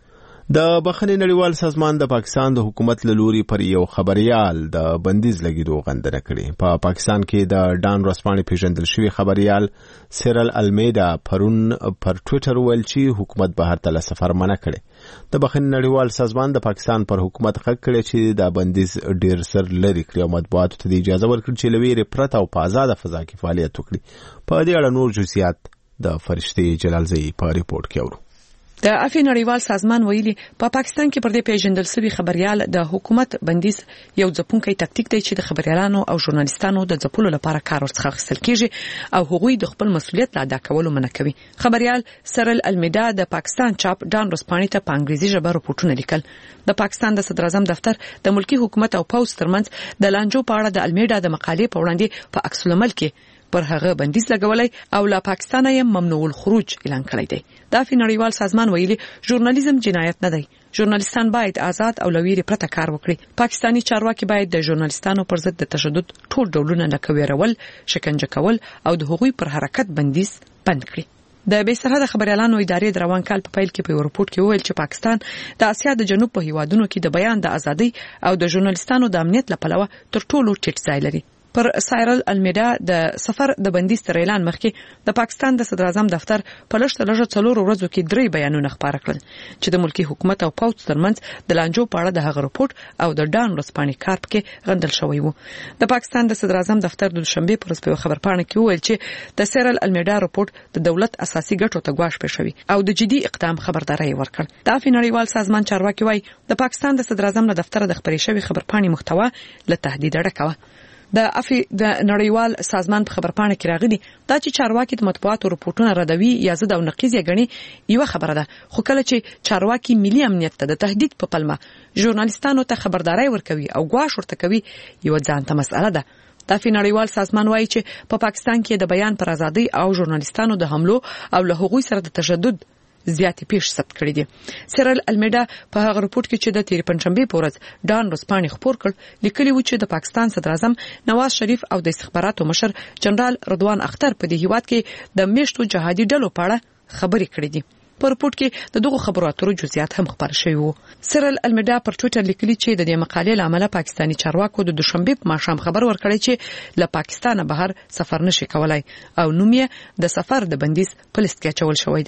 S1: د بخښنې نړیوال سازمان د پاکستان د حکومت له لوري پر یو خبریال د بندیز لګېدو غندنه کړې. په پا پاکستان کې د ډان ورځپاڼې پیژندل شوي خبریال سیرل المیډا پرون پر ټویټر ویل چې حکومت بهر ته له سفر منع کړی. د بخښنې نړیوال سازمان د پاکستان پر حکومت غږ کړی چې د بندیز ډیر سر لري کړی او مطبوعاتو ته د اجازه ورکړي چې له ویرې پرته او په ازاده فضا کې فعالیت وکړي. په دې اړه نور جزئیات د فرشتې جلالزئی په ریپورت کې اورو.
S13: د افی نړیوال سازمان ویلي په پاکستان کې پر دې پیژندل شوی خبريال د حکومت بندیز یو ځپونکی تکتیک دی چې د خبريالانو او ژورنالیستانو د ځپلو لپاره کار ورڅخه اخیستل کیږي او هغوی د خپل مسولیت لا ادا کولو منع کوي. خبريال سرل المیډا د پاکستان چاپ ډان ورځپاڼې ته په انګریزي ژبه راپورټونه لیکل. د پاکستان د صدر اعظم دفتر د ملکی حکومت او پوز ترمنځ د لانجو په اړه د المیډا د مقالې په وړاندې په عکس العمل کې پر هغه بندیز لګولای او لا پاکستان یې ممنوع الخروج اعلان کړی دی. دا فی نړیوال سازمان ویلي ژورنالیزم جنایت نه دی. ژورنالیستان باید آزاد او لویری پرته کار وکړي. پاکستانی چارواکي باید د ژورنالیستانو پر ضد د تشدد ټول ډولونه لکه ویرول، شکنجه کول او د هغوی پر حرکت بندیز بند کړي. د بې سرحده خبريالانو ادارې د روان کال په پیل کې په رپورت کې وویل چې پاکستان د اسیا د جنوب په هیوادونو کې د بیان د ازادۍ او د ژورنالیستانو د امنیت لپاره تر ټولو ټیټ ځای لري. پر سایرل المیډا د سفر د بندیز تر اعلان مخکې د پاکستان د صدر اعظم دفتر په لږ تر لږه څلور ورځو کې درې بیانونه خپاره کړل چې د ملکی حکومت او پوز ترمنځ د لانجو په اړه د هغه رپورت او د ډان ورځپاڼې کار کې غندل شوی وو. د پاکستان د صدر اعظم دفتر د دوشنبه پر ورځ په خبرپاڼه کې وویل چې د سایرل المیډا رپورت د دولت اساسي ګټو ته ګواښ پېښوي او د جدي اقدام خبرداري ورکړ. د افی نړیوال سازمان چارواکي وایي د پاکستان د صدر اعظم دفتر د خبري شوی خبرپاڼې محتوا له تهدید ډکه و. د افی د نړیوال سازمان په خبرپاڼه کې راغلي دا چې چارواکي د مطبوعاتو رپورټونه ردوي یا زده او نقیز یې غني یو خبره ده، خو کله چې چارواکي ملي امنیت ته د تهدید په پلمه ژورنالیستانو ته خبرداري ورکوي او ګواښ ورته کوي یو ځانته مسأله ده. د افی نړیوال سازمان وایي چې په پا پاکستان کې د بیان پر ازادۍ او ژورنالیستانو د حملو او له هغوی سره د تشدد زیاتې پیښ ثبت کړې دي. سیرل المیډا په هغه رپورت کې چې د تیر پنځمبه په ورځ ډان ورځپاڼې خپور کړ لیکلي و چې د پاکستان صدر اعظم نواز شریف او د استخباراتو مشر جنرال رضوان اختر په دې هیواد کې د میشتو جهادي ډلو په اړه خبرې کړې دي. په رپورت کې د دغه خبرو اترو جزئیات هم خبر شوي وو. سیرل المیډا پر ټویټر لیکلي چې د دې مقالې لامل پاکستانی چارواکو د دوشنبه په ماښام خبر ورکړی چې له پاکستانه بهر سفر نشي کولای او نوم یې د سفر د بندیز په لیست کې اچول شوی دی.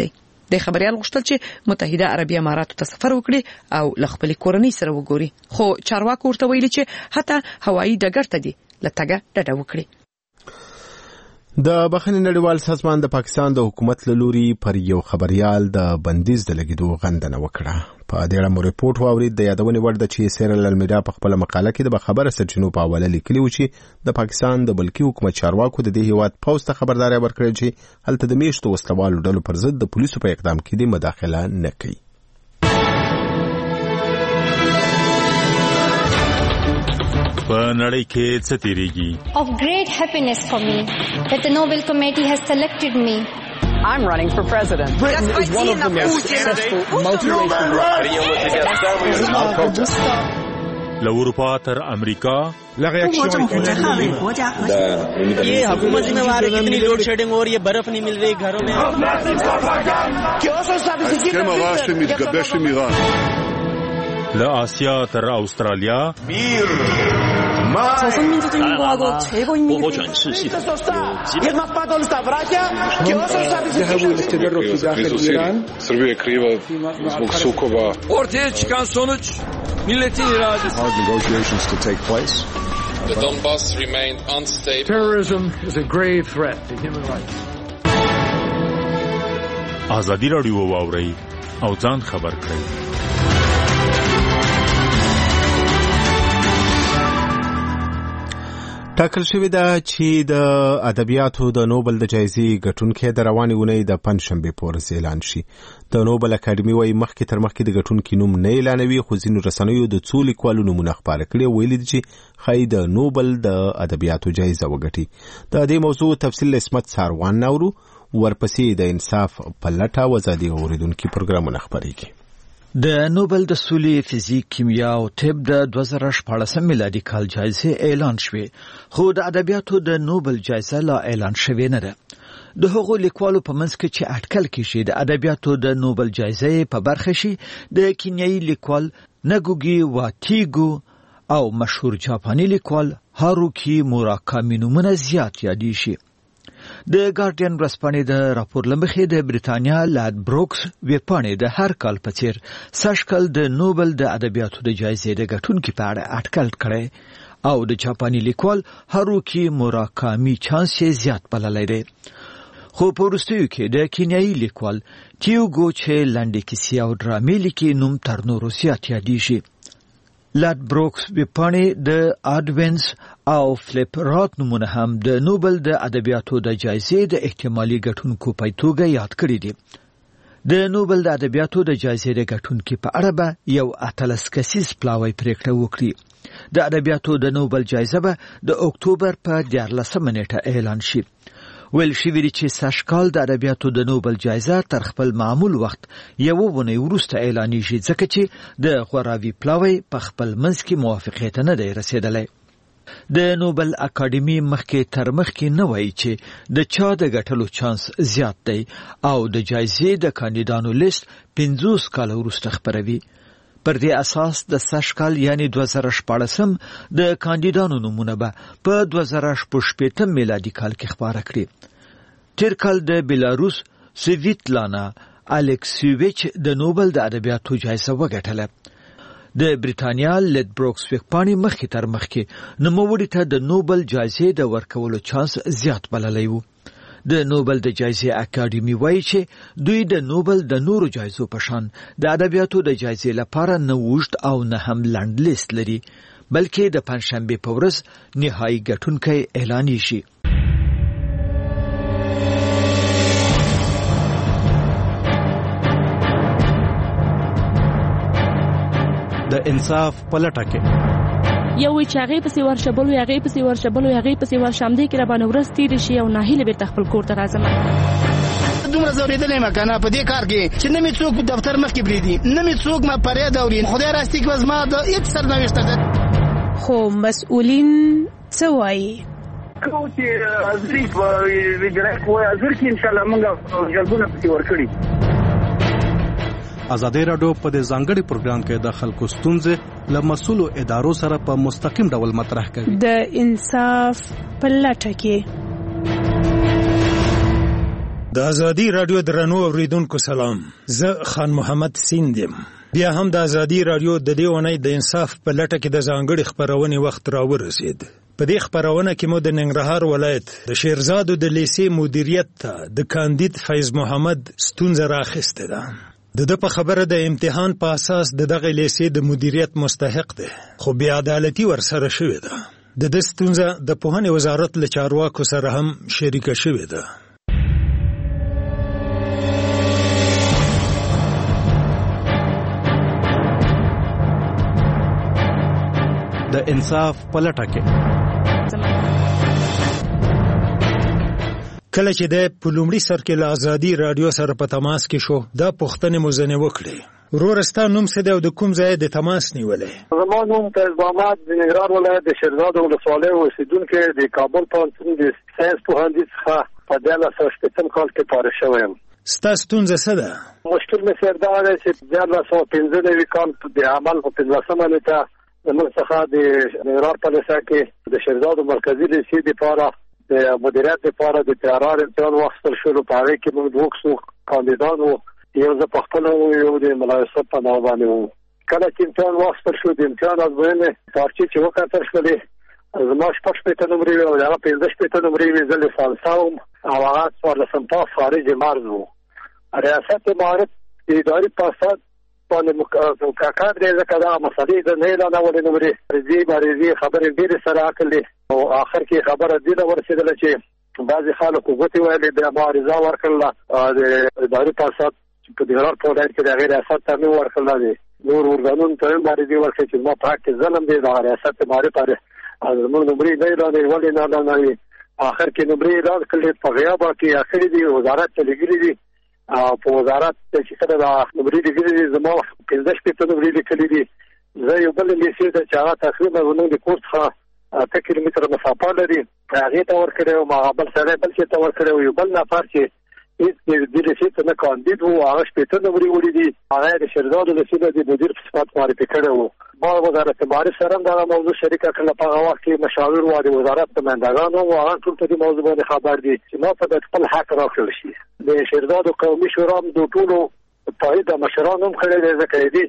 S2: د خبريال غوښتل چې متحده عربي اماراتو ته سفر وکړي او ل خپل کورنۍ سره وګوري، خو چارواکو ورته ویلي چې حتی هوایي ډګر ته دي لټګه ډډه وکړي.
S1: د بخښنې نړیوال سازمان د پاکستان د حکومت له لوري پر یو خبريال د بندیز د لګیدو غندنه وکړه. په دې اړه مو ریپورت واورید. د یادونې وړ ده چې سیرل المیډیا په خپل مقاله کې د خبره سرچینو په حواله لیکلي و چې د پاکستان د بلکی حکومت چارواکو د دې هیواد پوسټ خبرداري ورکړه چې هلته د میشتو وسلوالو ډلو پر ضد د پولیسو په اقدام کې د مداخله نه کوي.
S3: په نړۍ کې څه تیریږي؟
S4: Of great happiness for me that the Nobel Committee has selected me.
S7: I'm running for president. Britain is one of the most successful multiracial
S3: له اروپا تر امریکا
S25: ये हुकूमत जिम्मेवार है, कितनी load shedding हो रही है, बर्फ नहीं मिल रही घरों में.
S3: له آسیا تر استرالیا
S26: Srbija je kriva zbog sukoba.
S27: Ortaya çıkan sonuç milletin iradesi.
S26: Negotiations to take place.
S28: The Donbass remained unstable.
S27: Terrorism is a grave threat to human rights.
S3: ازادي راډیو واوري او ځان خبر کړئ.
S1: ټاکل شوې ده چې د ادبیاتو د نوبل د جایزې ګټونکي د روانې اونۍ د پنځشنبې په ورځ اعلان شي. د نوبل اکاډمي وايي مخکې تر مخکې د ګټونکي نوم نه اعلانوي، خو ځینو رسنیو د څو لیکوالو نومونه خپاره کړي او ویلي دي چې ښایي د نوبل د ادبیاتو جایزه وګټي. د دې موضوع تفصیل اسمت ساروان ناورو، ورپسې د انصاف په لټه او ازادي اوریدونکي پروګرامونه خپرېږي.
S24: د نوبل د سولې، فزیک، کیمیا او طب د دوه زره شپاړسم میلادي کال جایزه اعلان شوې، خو د ادبیاتو د نوبل جایزه لا اعلان شوې نه ده. د هغو لیکوالو په منځ کې چې اټکل کیږي د ادبیاتو د نوبل جایزه په برخه شي د کینیایي لیکوال نګوګي واتیګو او مشهور جاپاني لیکوال هاروکی موراکامی نومونه زیات یادې شي. د ګارډین ورځپاڼې د راپور لمخې د بریتانیا لاد بروکس ویبپاڼې د هر کال په څیر سږکال د نوبل د ادبیاتو د جایزې د ګټونکي په اړه اټکل کړی او د جاپاني لیکوال هاروکی موراکامی چانس یې زیات بللی دی. خو په وروستیو کې د کینیایي لیکوال تیوګو چې لنډې کیسې او ډرامې لیکي نوم تر نورو زیات یادېږي. لاد بروکس ویبپاڼې د اډونس او فلیپ رات نومونه هم د نوبل د ادبیاتو د جایزې د احتمالي ګټونکو په توګه یاد کړي دي. د نوبل د ادبیاتو د جایزې د ګټونکو په اړه به یو اتلس کسیز پلاوی پریکړه وکړي. د ادبیاتو د نوبل جایزه به د اکتوبر په دیارلسمه نیټه اعلان شي. ویل شوي دي چې سږکال د ادبیاتو د نوبل جایزه تر خپل معمول وخت یوه اونۍ وروسته اعلانیږي، ځکه چې د غوراوي پلاوی په خپل منځ کې موافقې ته نه دی رسېدلی. د نوبل اکاډمي مخکې تر مخکې نه وایي چې د چا د ګټلو چانس زیات دی او د جایزې د کاندیدانو لیست پنځوس کاله وروسته خپروي. پر دې اساس د سږکال یعنی دوه زره شپاړسم د کاندیدانو نومونه به په دوه زره شپږم میلادي کال کې خپاره کړي. تیر کال د بیلاروس سویتلانا الکسیویچ د نوبل د ادبیاتو جایزه وګټله. د بریتانیا لید بروکس ویبپاڼې مخکې تر مخکې نوموړي ته د نوبل جایزې د ورکولو چانس زیات بللی و. د نوبل د جایزې اکاډمي وایي چې دوی د نوبل د نورو جایزو په شان د ادبیاتو د جایزې لپاره نه اوږد او نه هم لنډ لیست لري، بلکې د پنځشنبې په ورځ نهایي ګټونکی اعلانیږي.
S29: د انصاف په لټه کې
S10: یو وی چې هغې پسې ورشبل وي هغې پسې ورشبل وي هغې پسې ورشم دی کې راباندې ورځ تېرې شي او ناهیلې بېرته خپل کور ته راځم.
S30: دومره ځورېدلی یم که نه په دې کار کې چې نه مې څوک دفتر مخکې پرېږدي، نه مې څوک ما فریاد اوري. خدای راستي کې به زما د هېڅ سرنوشته ده.
S31: خو مسؤلین څه وایي؟
S30: کوم چې حاضري په وجرایت وایي حاضر کې انشاءالله موږ جلبونه پسې ورکړي.
S29: ازادي راډیو په دې ځانګړي پروګرام کې د خلکو ستونزې له مسؤلو ادارو سره په مستقیم ډول مطرح کوي.
S31: د انصاف په لټه کې
S5: د ازادي رادیو درنو اوریدونکو سلام. زه خان محمد سیندم. بیا هم د ازادي رادیو د دې اونۍ د انصاف په لټه کې د ځانګړي خبرونې وخت راورسید. په دې خبرونه کې مو د ننګرهار ولایت د شیرزادو د لیسې مدیریت ته د کاندید فیض محمد ستونزه راخسته ده. د د په خبره د امتحان په اساس د دغه لیسې د مدیریت مستحق ده، خو بې عدالتي ورسره شوې ده. د د ستونزه د پوهنې وزارت له چارواکو سره هم شریکه شوې ده.
S8: د انصاف په لټه کې
S5: کله چې د په لومړي سر کې له ازادي رادیو سره په تماس کې شو، دا پوښتنې مو ځنې وکړې. ورور ستا نوم څه دی او د کوم ځای د تماس نیولې؟
S9: زما نوم فیض محمد د ننګرهار ولایت د شیرزاد ولسوالۍ اوسېدونکی د کابل پوهنتون د ساینس پوهنځي څخه په دیارلس سوه شپېتم کال کې فارغ شوی یم.
S5: ستا ستونزه څه ده؟
S9: مشکل مې سر دا دی چې دیارلس سوه پنځه نوي کال د عمل په پنځلسمه نېټه زموږ څخه د ننګرهار په لیسه کې د شیرزاد مرکزي لیسې دپاره د مدیریت دپاره د تیارار امتحان واخیستل شو. په هغې کې موږ دوه څو کاندیدان وو، یو زه پخپله وو، یو د ملا یوسف په نامه باندې وو. کله چې امتحان واخیستل شو، د امتحان ازموینې پارچې چې وکتل شولې، زما شپږ شپېته نمرې وې او د هغه پنځه شپېته نمرې وې. زه لیسانسه وم او هغه څوارلسم پاس خارج مرز وو. ریاست معارف د اداري پاسات باندې کاکاد دی، ځکه دغه مسلې د نه اعلانولې نمرې رضي بارضي خبرې ډېرې سره عقلې او آخر کې خبره دې ته ورسېدله چې بعضې خلکو ګوتې ویلې، بیا ما عریضه ورکړله د اداري پاسات په ننګرهار په ولایت کې د هغې ریاست ته مې ورکړله، د نور ارګانونو ته هم عریضې ورکړې چې زما په حق کې ظلم دی. دغه ریاست معارف زموږ نمرې نه اعلانوي، ولې نه اعلانوي؟ آخر کې نمرې اعلان کړلې، په غیابه کې اخرې دي، وزارت ته لېږلي دي او په وزارت چې کله د نمرې لېږلي دي، زما پنځه شپېته نمرې لیکلي دي. زه یو بل لیسې ته چې هغه تقریبا زموږ د کور څخه اته کیلومتره مسافه لري، هغې ته ورکړی وم. هغه بل سړی بل شي ته ورکړی و. یو بل نفر چې هېڅ دې لیسې ته نه کاندید و، هغه شپېته نمرې وړي دي، هغه یې د شیرزادو لیسې نه د مدیر په صفت معرفي کړی و. ما وزارت معارف سره هم دغه موضوع شریکه کړله. په هغه وخت کې مشاور وو، د وزارت نمایندګان وو، هغه ټول په دې موضوع باندې خبر دي چې ما ته باید خپل حق راکړل شي. د شیرزادو قومي شورا هم د ټولو تایید د مشرانو هم کړی دی، ځکه یې دي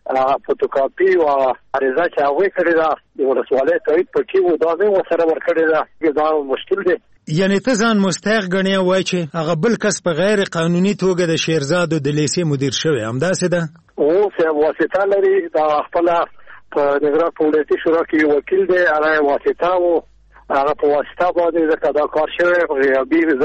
S9: فوتوکاپي او عریضه چې هغوی کړې ده د ولسوالۍ تایید پکې و، دا مې ورسره ورکړې ده. دا مشکل دی.
S5: یعنې ته ځان مستحق ګڼې او وایې چې هغه بل کس په غیر قانوني توګه د شیرزادو د لیسې مدیر شوی، همداسې ده؟
S9: اوس واسطه لري، دا خپله په ننګرهار په ولایتي شورا کې یو وکیل دی، هغه واسطه و، هغه په واسطه باندې ځکه دا کار شوی غیابي، زه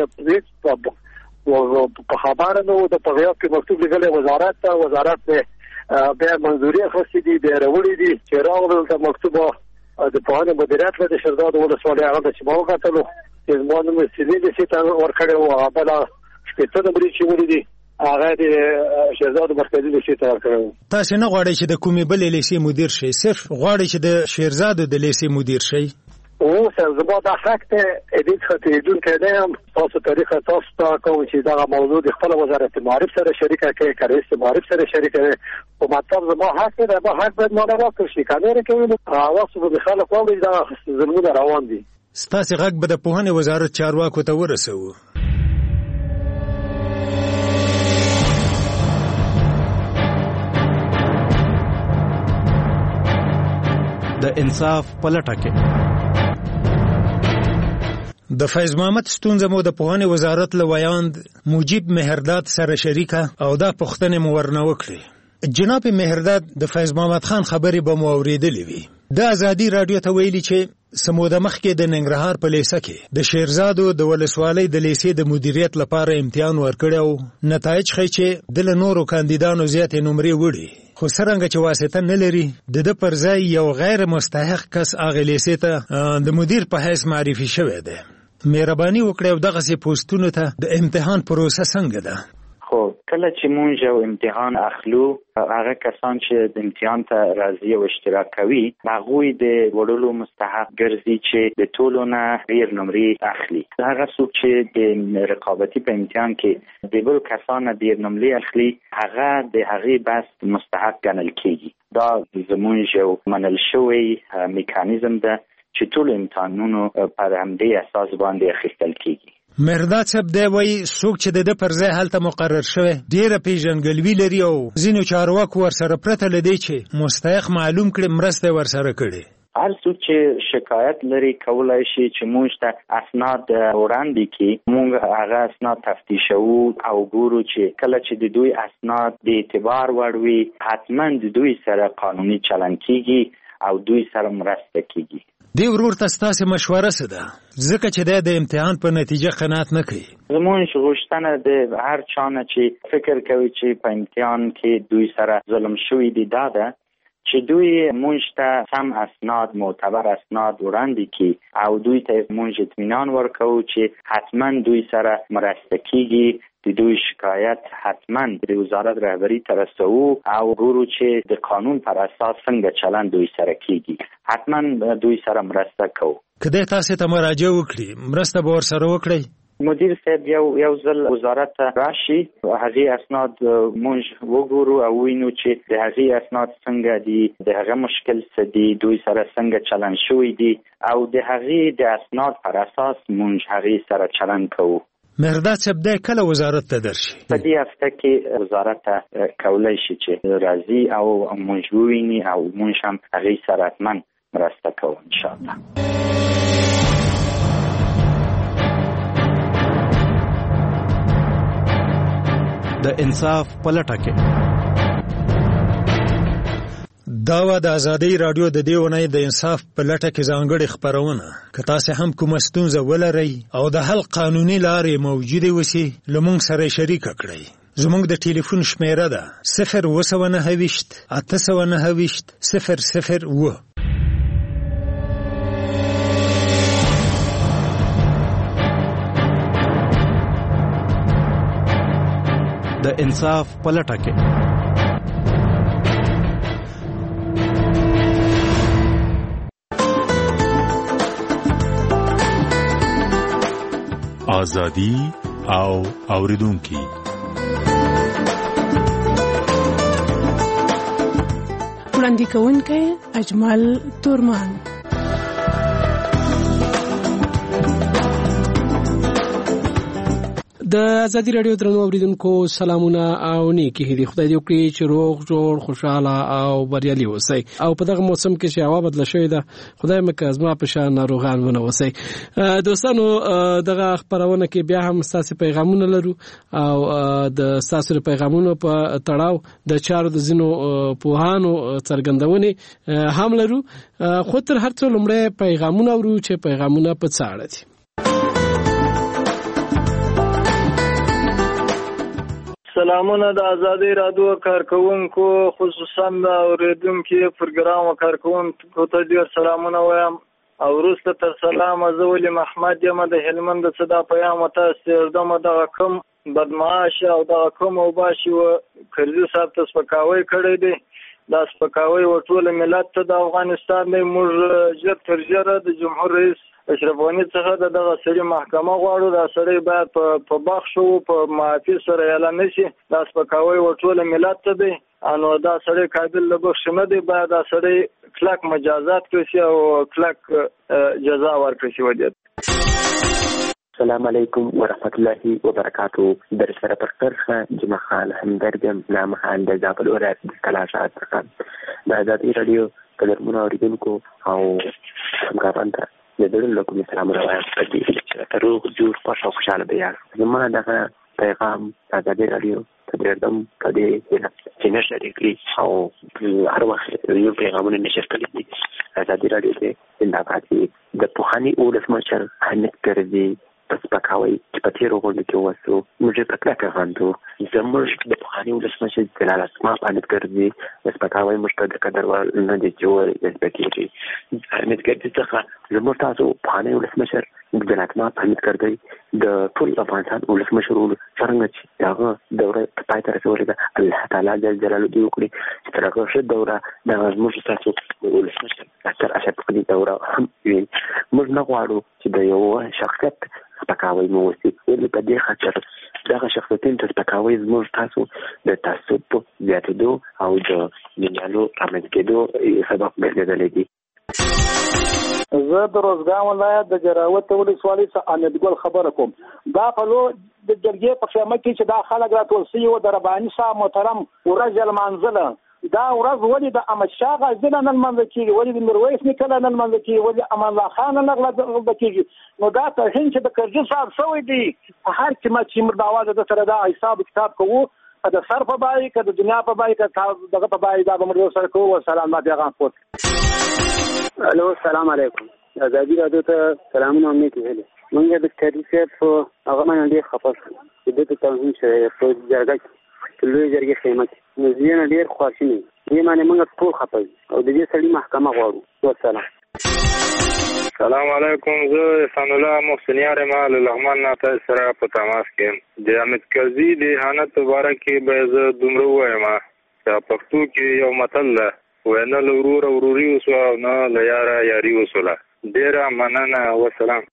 S9: په خبره نه وو. د په غیاب کې مکتوب لیکلی وزارت ته، وزارت دی بیا منظوري اخیستې دي، بیا راوړي دي چې راغلل ته مکتوب د پوهنې مدیریت له د شیرزادو ولسوالۍ، هغه ته چې ما وکتلو چې زما نوم سیدي لیسې ته ورکړی و، هغه بله شپېته نمرې چې وړي دي هغه د شیرزادو مرکزي لیسې ته ورکړی و.
S5: تاسې نه غواړئ چې د کومې بلې لیسې مدیر شئ، صرف غواړئ چې د شیرزادو د لیسې مدیر شئ؟
S9: اوس زما دا حق دی، دې څخه تېرېدونکی نه یم. تاسو طریقه تاسو ته کوم چې دغه موضوع د خپله وزارت معارف سره شریکه کړئ، که رئیس معارف سره شریکه کړئ، خو مطلب زما حق دی، دا حق باید ما نه راکړل شي. که نه یې کوي نو هغه وخت به د خلک واوري دغه ظلمونه روان دي.
S5: ستاسې غږ به د پوهنې وزارت چارواکو ته ورسوو.
S8: د انصاف په لټه کې
S5: د فیض محمد ستونزه مو د پوهنې وزارت له ویاند مجیب مهرداد سره شریکه او دا پوښتنې مو ورنه وکړې. جناب مهرداد، د فیض محمد خان خبرې به مو اورېدلې وي. د ازادي رادیو ته ویلي چې سموده مخکې د ننګرهار په لیسه کې د شیرزادو د ولسوالۍ د لیسې د مدیریت لپاره امتحان ورکړی او نتایج ښیي چې د له نورو کاندیدانو زیاتې نمرې وړي، خو څرنګه چې واسطه نه لري، د ده پر ځای یو غیر مستحق کس هغې لیسې ته د مدیر په حیث معرفي شوی دی. مهرباني وکړئ او دغسې پوسټونو ته د امتحان پروسه څنګه ده؟
S11: خو کله چې مونږ یو امتحان اخلو، هغه کسان چې د امتحان ته راځي او اشتراک کوي، هغوی د وړلو مستحق ګرځي چې د ټولو نه ډېر نمرې اخلي. هغه څوک چې د رقابتي په امتحان کې د بل کسان نه ډېر نمرې اخلي، هغه د هغې بس مستحق ګڼل کېږي. دا زمونږ یو منل شوی میکانیزم ده چې ټول امتحانونو پر همدې اساس باندې اخیستل کېږي.
S5: مهرداد صاحب دی وایي څوک چې د ده پر ځای هلته مقرر شوی ډېره پیژندګلوي لري او ځینو چارواکو ورسره پرته له دې چې مستحق معلوم کړي مرسته یې ورسره کړې.
S11: هر څوک چې شکایت لري کولای شي چې موږ ته اسناد وړاندې کړي، موږ هغه اسناد تفتیشو او ګورو چې کله چې د دوی اسناد د اعتبار وړ وي حتما د دوی سره قانوني چلند کیږي او دوی سره مرسته کیږي.
S5: دی ورور ته ستاسې مشوره څه ده؟ ځکه چې دی د امتحان په نتیجه قناعت نه کوي.
S11: زموږ غوښتنه د هر چا نه چې فکر کوي چې په امتحان کې دوی سره ظلم شوی دی دا ده چې دوی موږ ته سم اسناد معتبر اسناد وړاندې کړي او دوی ته موږ اطمینان ورکوو چې حتما دوی سره مرسته کیږي، د دوی شکایت حتما د وزارت رهبری ته رسوو او ګورو چې د قانون پر اساس څنګه چلند دوی سره کیږي، حتما دوی سره مرسته کوو.
S5: که دی تاسې ته مراجعه وکړي مرسته به ورسره وکړئ؟
S11: مدیر صاحب یو یو ځل وزارت ته راشي، هغې اسناد موږ وګورو او وینو چې د هغې اسناد څنګه دي، د هغه مشکل څه دي، دوی سره څنګه چلند شوی دي او د هغې د اسناد پر اساس موږ هغې سره چلند کوو.
S5: مهرداد صاحب دی کله وزارت ته درشي؟
S11: په دې هفته کې وزارت ته کولی شي چې راځي او موږ وویني او موږ هم هغې سره حتما مرسته کوو انشاءالله.
S8: د انصاف پلټه کې
S5: دا و د ازادي رادیو د دې ونې د انصاف پلټه کې ځانګړي خبرونه. که تاسو هم کوم ستونزه ولرئ او د حل قانوني لارې موجوده وسی لمونږ سره شریک کړئ. زمونږ د ټلیفون شمیره ده صفر اوه سوه نهه ویشت اته سوه نهه ویشت صفر صفر اوه.
S8: د انصاف پلټه کې
S3: ازادي او اوریدونکي.
S31: وړاندې کوونکی اجمل تورمان.
S12: د ازادي رادیو درنو اوریدونکو سلامونه او نیکی هدي. خدای دې وکړي چې روغ جوړ خوشاله او بریالي اوسئ او په دغه موسم کې چې هوا بدله شوې ده خدای مکه ازما په شان ناروغان ونه اوسئ. دوستانو دغه خبرونه کې بیا هم تاسو پیغامونه لرو او د تاسو پیغامونو په تړاو د چارو د زینو پوهانو څرګندونه هم لرو. خو تر هر څو لمړی پیغامونه ورو چې پیغامونه په څاړه دي.
S14: سلامونه د ازادي رادیو کارکونکو خصوصا د اوریدونکو پروګرام کارکونکو ته ډیر سلامونه وایم او وروسته تر سلام زه ولي محمد یم د هلمند صدا پیغام تاسو دمه د کوم بدمعاش او د کوم او باشي و کرزي صاحب تاسو پکاوي کړی دی دا سپکاوي و ټول ملت ته د افغانستان د موږ جر تر جره د جمهور رئیس اشرف غنی څخه دغه سړي محکمه غواړو دا سړي باید په بخښ او په معافي سره اعلان نشي دا سپکاوي و ټول ملت ته دی انو دا سړي قابل له بخښ نه دی باید دا سړي کلک مجازات کړي او کلک جزا ورکړي ودی.
S15: السلام علیکم ورحمت الله وبرکاته. در سره پر طرفه جمع خان همدردم نام خان د زابل ولایت د کلاشات څخه د ازادي رادیو قدرمنو اوریدونکو او همکارانو ته د دې له کوم سلام راوړم په دې چې تر روغ جوړ پښه خوشاله بیان زما دغه پیغام ازادي رادیو ته درځم په دې چې نشر کړی او هر وخت یو پیغامونه نشر کړی دي. ازادي رادیو ته زنده‌باد د پوهاني ولسمشر حامد کرزي پس پکاوي چې په تیرو غونډو کې وسو موږ په کلکه غواړو زموږ د پوهاني ولسمشر جلال اسماء حامد کرزي پس پکاوي موږ د قدر ول نه دي جوړ اسپیکټي حامد کرزي څخه زموږ تاسو پوهاني ولسمشر جلال اسماء حامد کرزي د ټول افغانستان ولسمشر څنګه چې دغه دوره پای ته رسولې ده الله تعالی جل جلاله دې وکړي چې ترغه شه دوره د زموږ تاسو ولسمشر اکثر اشد په دې دوره هم موږ نه غواړو چې د یو شخصیت سپکاوي مو وسی ولې په دې خاطر دغه شخصیتین ته سپکاوي زموږ تاسو د تعصب زیاتېدو او د مینالو رامنځ کېدو سبب ګرځېدلی دي.
S9: زه د روزګان ولایت د جراوت ولسوالۍ څخه امیدګل خبره کوم. دا په لو د جرګې په خیمه کې چې دا خلک راټول شوي وو د رباني صاحب محترم ورځ یې لمانځله. دا ورځ ولې د احمد شاه غازي نه لمانځل کېږي، ولې د میرویس نیکه نه لمانځل کېږي، ولې امان الله خان نه لمانځل کېږي؟ نو دا توهین چې د کرزي صاحب شوی دی په هر قیمت چې موږ د اواز د سره دا حساب کتاب کوو، که د سر په بای که د دنیا په بای که دغه په بای دا به موږ سره کوو. والسلام ما پیغام پوت.
S2: الو السلام علیکم. ازادي راډیو ته سلامونه او نیکې هیلې. موږ د کرزي صاحب په هغه باندې ډېر خفه شو چې دې ته توهین شوی په جرګه کې لوی جرګې خیمه کې. نو زه نه ډېر خواشینی یم. دې باندې موږ ټول خفه یو او د دې سړي محکمه غواړو. والسلام.
S6: سلام علیکم. زه احسان الله محسنیار یم له لغمان نه تاسو سره په تماس کې یم. د حامد کرزي د اهانت په باره کې به زه دومره ووایم چې پښتو کې یو متل ده، وایي نه له وروره وروري وسوه او نه له یاره یاري وسوله. ډېره مننه. والسلام.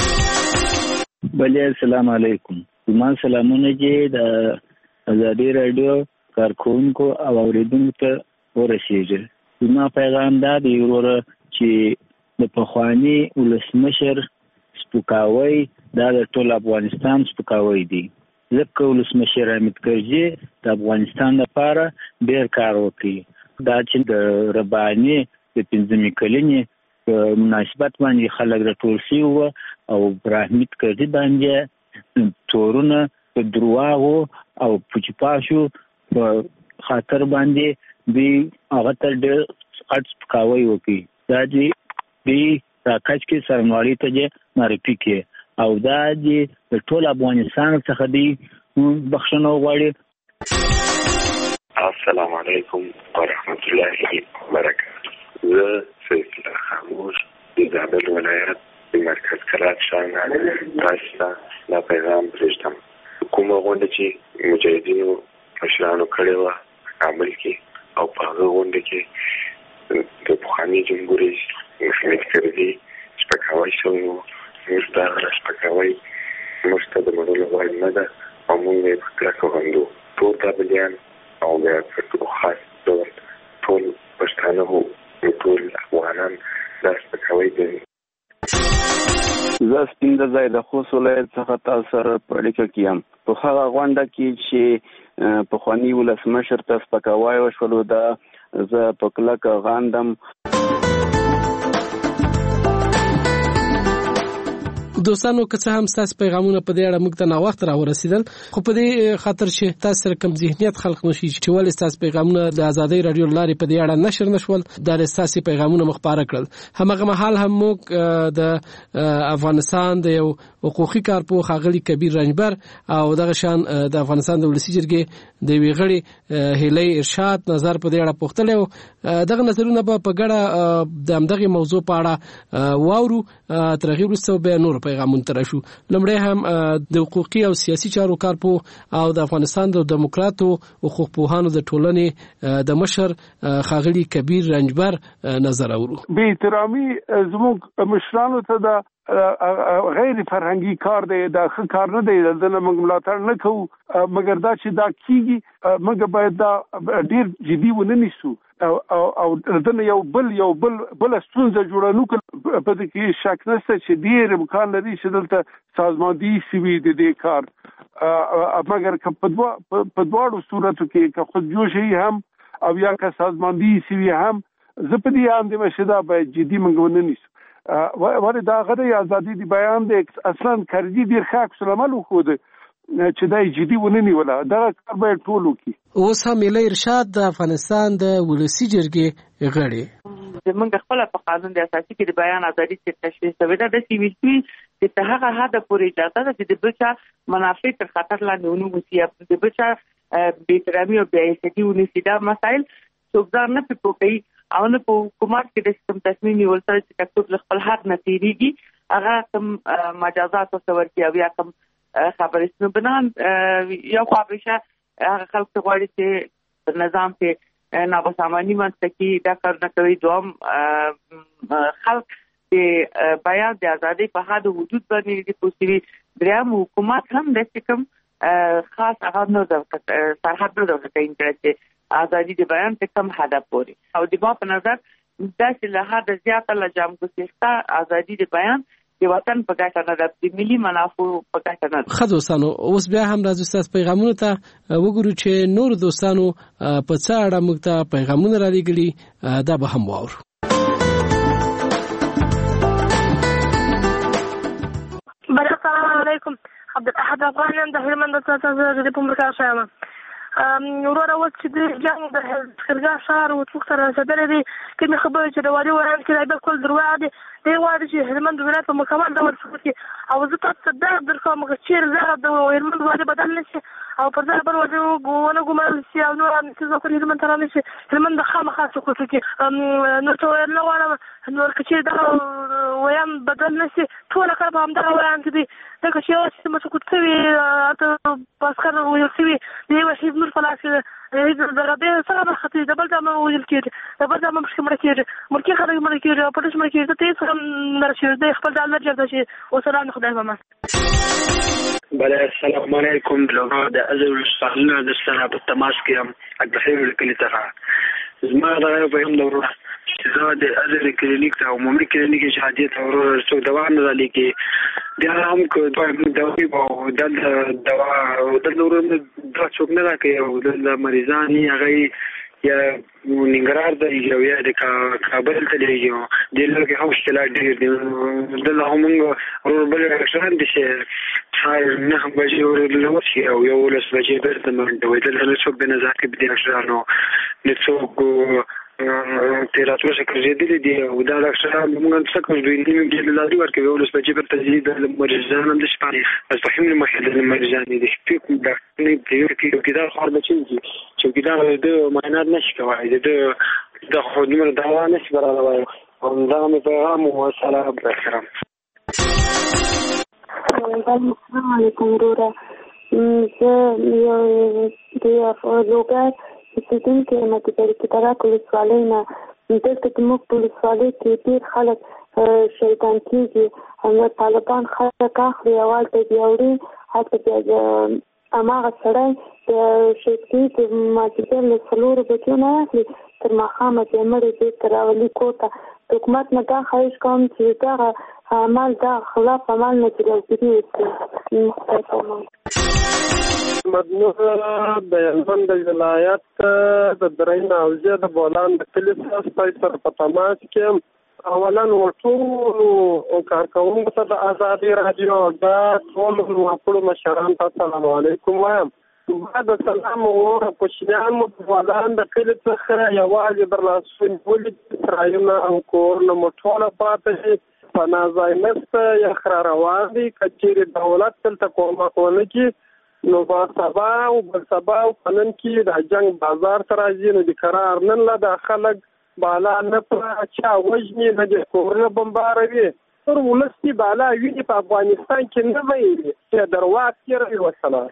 S13: بلې السلام علیکم. زما سلامونه چې د ازادي راډیو کارکونکو او اوریدونکو ته ورسېږي. زما پیغام دا دی وروره چې د پخواني ولسمشر سپکاوی دا د ټول افغانستان سپکاوی دی. ځکه ولسمشر حامد کرزي د افغانستان لپاره ډېر کار وکړي. دا چې د رباني د پنځمې کلنې په مناسبت باندې خلک راټول شوي وو او پر حامد کرزي باندې تورونه په درواغو او پوچپاشو په خاطر باندې دوی هغه ته ډېر غټ سپکاوی وکړي. دا چې دوی راکچ کې سرمایې ته چې معرفي کړي او دا چې د ټول افغانستان څخه دوی بخښنه وغواړي.
S16: السلام علیکم ورحمت الله وبرکاته. زه سید الله خاموش د زابل ولایت د مرکز کلات شانه تاسو ته دا پیغام پرېږدم. کومه غونډه چې مجاهدینو مشرانو کړې وه په کابل کې او په هغه غونډه کې د پخواني جمهوري حامد کرزي سپکاوی شوی و. موږ دا هغه سپکاوی موږ ته د منلو وړ نه ده او موږ یې په کلکه غندو. ټول کابلیان او بیا په خاص ډول ټول پښتانه او ټول افغانان دا سپکاوی کوي.
S17: زه سپین د ځای د خوست ولایت څخه تاسو سره په اړیکه کې یم. په هغه غونډه کې چې پخواني ولسمشر ته سپکاوی وشولو دا زه په کلکه غندم.
S12: دوستانو که څه هم تاسو پیغامونه په دې اړه موږ ته نا وخت را ورسېدل، خو په دې خاطر چې تاسو سره کوم ذهنیت خلق نشي چې ولې تاسو پیغامونه د ازادي رادیو لارې په دې اړه نشر نشول، دا تاسو پیغامونه مخبره کړل. همغه مهال هم موږ د افغانستان د یو حقوقي کارپوه ښاغلي کبیر رنجبر او دغه شان د افغانستان د ولسی جرګې د وی غړي هیلې ارشاد نظر په دې اړه پوښتل او دغه نظرونه به په ګډه د همدغه موضوع په اړه واورو. ترغیب وروسته به نور پیغامون تر شو. لمړی هم د حقوقي او سیاسي چارو کارپوه او د افغانستان د دموکراتو حقوق پوهانو د ټولنې د مشر ښاغلي کبیر رنجبر نظر اورو.
S18: بې احترامي زموږ مشرانو ته د غیر فرهنګي کار دی، دا ښه کار نه دی، دلته موږ ملاتړ نه کوو، مګر دا چې دا کیږي موږ باید دا ډیر جدي ونه نیسو او او دنه یو بل یو بل بل ستونزه جوړه نو په دې کې شک نشته چې ډیر امکان لري چې دلته سازماندهي سوي د دې کار، مګر که په دوا په دواړو صورتو کې که خودجوشي هم او یا که سازماندهي سوي هم زه په دې اندېښمه چې دا باید جدي موږ ونه نیسو. ولې دا غره ازادي دی بیان دی اصلا کرزي ډیر ښه عکس العمل وښود چې دا جدي ونه نیوله. دا کار باید ټول وکړي.
S12: اوس هم هیلې ارشاد د افغانستان د ولسی جرګې غړي
S19: زمونږ خپل په قانون د اساسي کې د بیان ازادي چې تشریح شوی ده د سی وی سی چې ته هغه حد پورې اجازه ده چې د بچا منافع تر خطر لاندې ونه وسی د بچا بی‌احترامي او بې عزتي ونیسي. دا مسایل څوک نه پوهیږي او نه په حکومت کې د سیستم تصمیم نیول سره چې څوک خپل حق نه تیریږي هغه کوم مجازات او ورکړي او یا کوم خبرې نو بنان یو خبره هغه خلک ته غواړي چې په نظام کې نابسامانی منځکي دا کار نه کوي. دوم خلک د بیان د ازادي په حد حدود باندې د پوسټري دریم حکومت هم د کوم خاص هغه نو د سرحد نو د ټینګ کړي ازادي د بیان ته کم هدف پوري او د ما په نظر داسې له حد زیاته له جمهوریت ازادي د بیان د وطن په ګټه نه ده، د ملي منافعو په ګټه نه ده.
S12: ښه دوستانو، اوس بیا هم راځو ستاسو پیغامونو ته وګورو چې نور دوستانو په څه اړه موږ ته پیغامونه رالیږلي، دا به هم واورو.
S1: السلام علیکم. عبدالاحد افغان یم د هلمند د ریپوبلیکا شامه. وروره اوس چې د جنګ د خرګاه ښار وڅوک سره رسېدلی دی، کومې خبرې چې د والي ویان کې دی بالکل درواغ دي. دی غواړي چې هلمند ولایت په مکمل ډول سقوط کړي، او زه تاسو ته درد درکوم که چېرې دغه د هلمند والي بدل نه شي او پر ځای بل والي ونه ګومارل شي او نور امنیتي ځواکونه هلمند ته رانه شي، هلمند د خامخا سقوط وکړي. نور څه ویل نه غواړم، نور که چېرې دغه ویان بدل نه شي ټوله کار په همدغه ویان کې دی، ځکه چې یوه سیمه سقوط شوي، هلته عسکر وژل شوي، د یوه حزب نور په لاس کې ده، د رابطې څنګه برخه دی، د بل ځای مه وژل کېږي، د بل ځای مه پکې مړه کېږي، ملکي خلک مړه کېږي او پولیس مړه کېږي، ته هېڅ هم نه رسېږي، دی خپل ځای لرې جرته شي. وسلام د خدای پامان.
S4: بله السلام علیکم. لورا د ازل ولسوالۍ د سره په تماس کې یم، اګبخیر کلي څخه. زما دغه په هم لورا چې زه د ازل کلینیک ته عمومي کلینیک شهادیت ورور څو دوا نه رالیږي، بیا هم که دوی او دلته دوا او دلته ورور دا څوک نه راکوي او دلته مریضان یې هغه یا ننګرهار ته لېږي او یا د کابل ته لېږي، دې لږ کې هم مشکلات ډېر دي. دلته هم موږ ورور بل ډاکټران دي چې سهار نهه بجې ورور وشي او یولس بجې بېرته منډه وي، دلته نه څوک بې نظارت کوي ډاکټرانو، نه څوک تیراتو څخه ګرځېدلي دي او دا ډاکټران موږ څه کوو، دوی نیم کې لارې ورکوي، یولس بجې بېرته ځي، د مریضان هم د شپې ماسپښین نه مخکې د مریضان دي، د شپې ډاکټر نه پرېږدي، چوکیدار خوار بچي دي، چوکیدار د معاینات نه شي کولی، د خو دومره دوا نه شي برابرولی. همدغه مې پیغام و. سلام احترام.
S7: السلام علیکم وروره، زه یو د لوګر اوسېدونکې یم د برکېدرک ولسوالۍ نه. دلته زموږ په ولسوالۍ کې ډېر خلک شهیدان کېږي، همدا طالبان خلک اخلي او هلته بیا وړي، هلته بیا هماغه سړی د شهید کېږي د مازدیګر له څلورو بجو نه اخلي تر ماښامه بیا مړی بېرته راولي کور ته. د حکومت نه دا خواهش کوم چې دغه عمل دغه خلاف عمل نه جلوګیري وکړي. خدای پامان.
S20: مدنور د هلمند ولایت د درین حوزې د بولان د کلي څخه سره په تماس کې. اولا ټولو کارکوونکو ته د ازادي راډیو د ټولو وګړو مشرانو ته السلام علیکم وایم. بعد السلام وروره کوچنیان مو په بولان د کلي څخه یوازې برلاسون ولې ترایونه او کورونه مو ټوله پاتې شي، پناه ځای نشته، یخ را روان دي. که چېرې دولت دلته کومک ونه کړي نو با سبا او بل سبا او په نن کې د جنګ بازار ته راځي، نو د قرار نن له دا خلک بالا نه په چا وژني، نه د کورونه بمباروي، پر ولس کې بالا ویني په افغانستان کې نه ویلي چې درواغ تېروي. وسلام.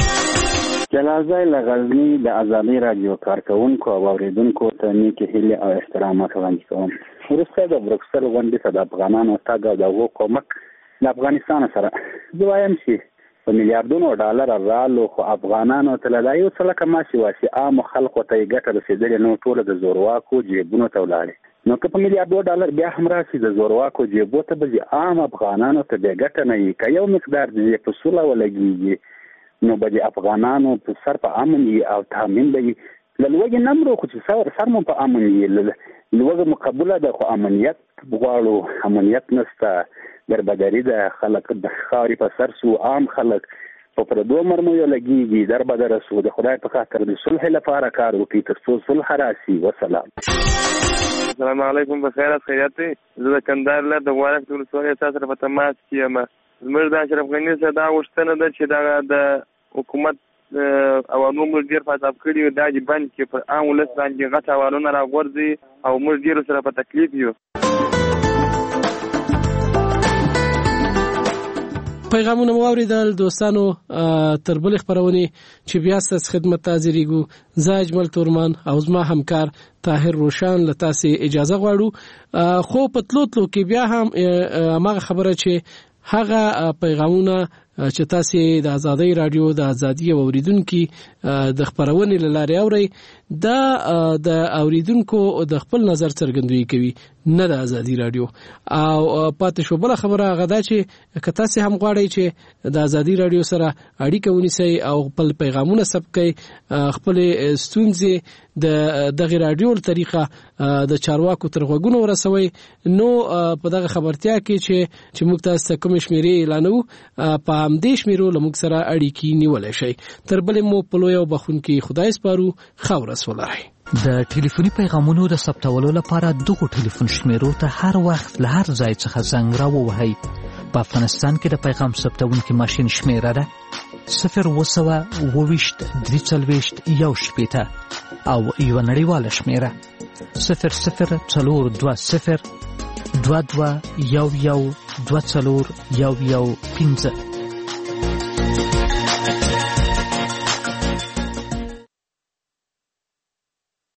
S21: جلازه له غزني د ازادي راډیو کارکوونکو او اورېدونکو ته نیکې هیلې او احترامات وړاندې کوم. وروسته د بروکسل غونډې ته د افغانانو تګ او د هغو کومک له افغانستان سره زه وایم چې په میلیاردونو ډالر رالو، خو افغانانو ته له دا یو څه لکه ماسې واسې عامو خلکو ته یې ګټه رسېدلې نو ټوله د زورواکو جیبونو ته ولاړې. نو که په میلیاردو ډالر بیا هم راشي د زورواکو جیبو ته به ځي، عام افغانانو ته بیا ګټه نه وي. که یو مقدار د دې په سوله ولګېږي نو به د افغانانو په سر په امن وي او تامین به وي. له لوږې نه مرو، خو چې سر مو په امن وي. لوږه مو قبوله ده، خو امنیت غواړو، امنیت نشته، دربدري ده، خلک د خاورې په سر سو، عام خلک په پردو مرمیو لګېږي، دربدره سو. د خدای په خاطر د صلح لپاره کار وکړي تر څو صلح راشي. وسلام.
S22: السلام علیکم. بخیر خیریت دی. زه د کندهار له د غوړک ولسوالۍ تاسو سره په تماس کې یم. زموږ د اشرف غني څخه دا غوښتنه ده چې دا د حکومت او موږ ډېر فساد کړي، دا چې بند کې پر عام ولس باندې غټ اوالونه راغورځي او موږ ډېر سره په تکلیف یو.
S12: پیغامونه مو اوریدل دوستانو. تر بل خبرونه چې بیا ستاسو خدمت ته حاضرېږو، زه اجمل تورمان او زما همکار طاهر روشان له تاسو اجازه غواړو. خو په تلو تلو کې بیا هم هغه خبره چې هغه پیغامونه چې تاسو د ازادي رادیو د ازادي اوریدونکو د خبرونې لاره اوري دا د اوریدونکو د خپل نظر څرګندوي کوي نه د ازادي رادیو. او پاتې شو بل خبره غدا چې کته سه هم غواړي چې د ازادي رادیو سره اړیکه ونیسي او خپل پیغامونه سبکي خپل ستونزې د دغه رادیو طریقه د چارواکو تر غوګونو ورسوي. نو په دغه خبرتیا کې چې چې موږ تاسو کوم شمیرې اعلانو په همدې شمیرو لموږ سره اړیکې نیولای شي. تر بلې مو په لوی او بخونکي خدای سپارو خورس ولري.
S5: د ټلیفوني پیغامونو د ثبتولو لپاره دغه ټلیفون شمیرو ته هر وخت له هر ځای څخه زنګ راووهئ. په افغانستان کې د پیغام ثبتونکي ماشين شمیره ده صفر وسوه وویشت درې څلوېښت یو شپېته او یو نړیواله شمیره صفر صفر څلور دوه صفر دوه دوه یو یو دوه څلور یو یو پنځه.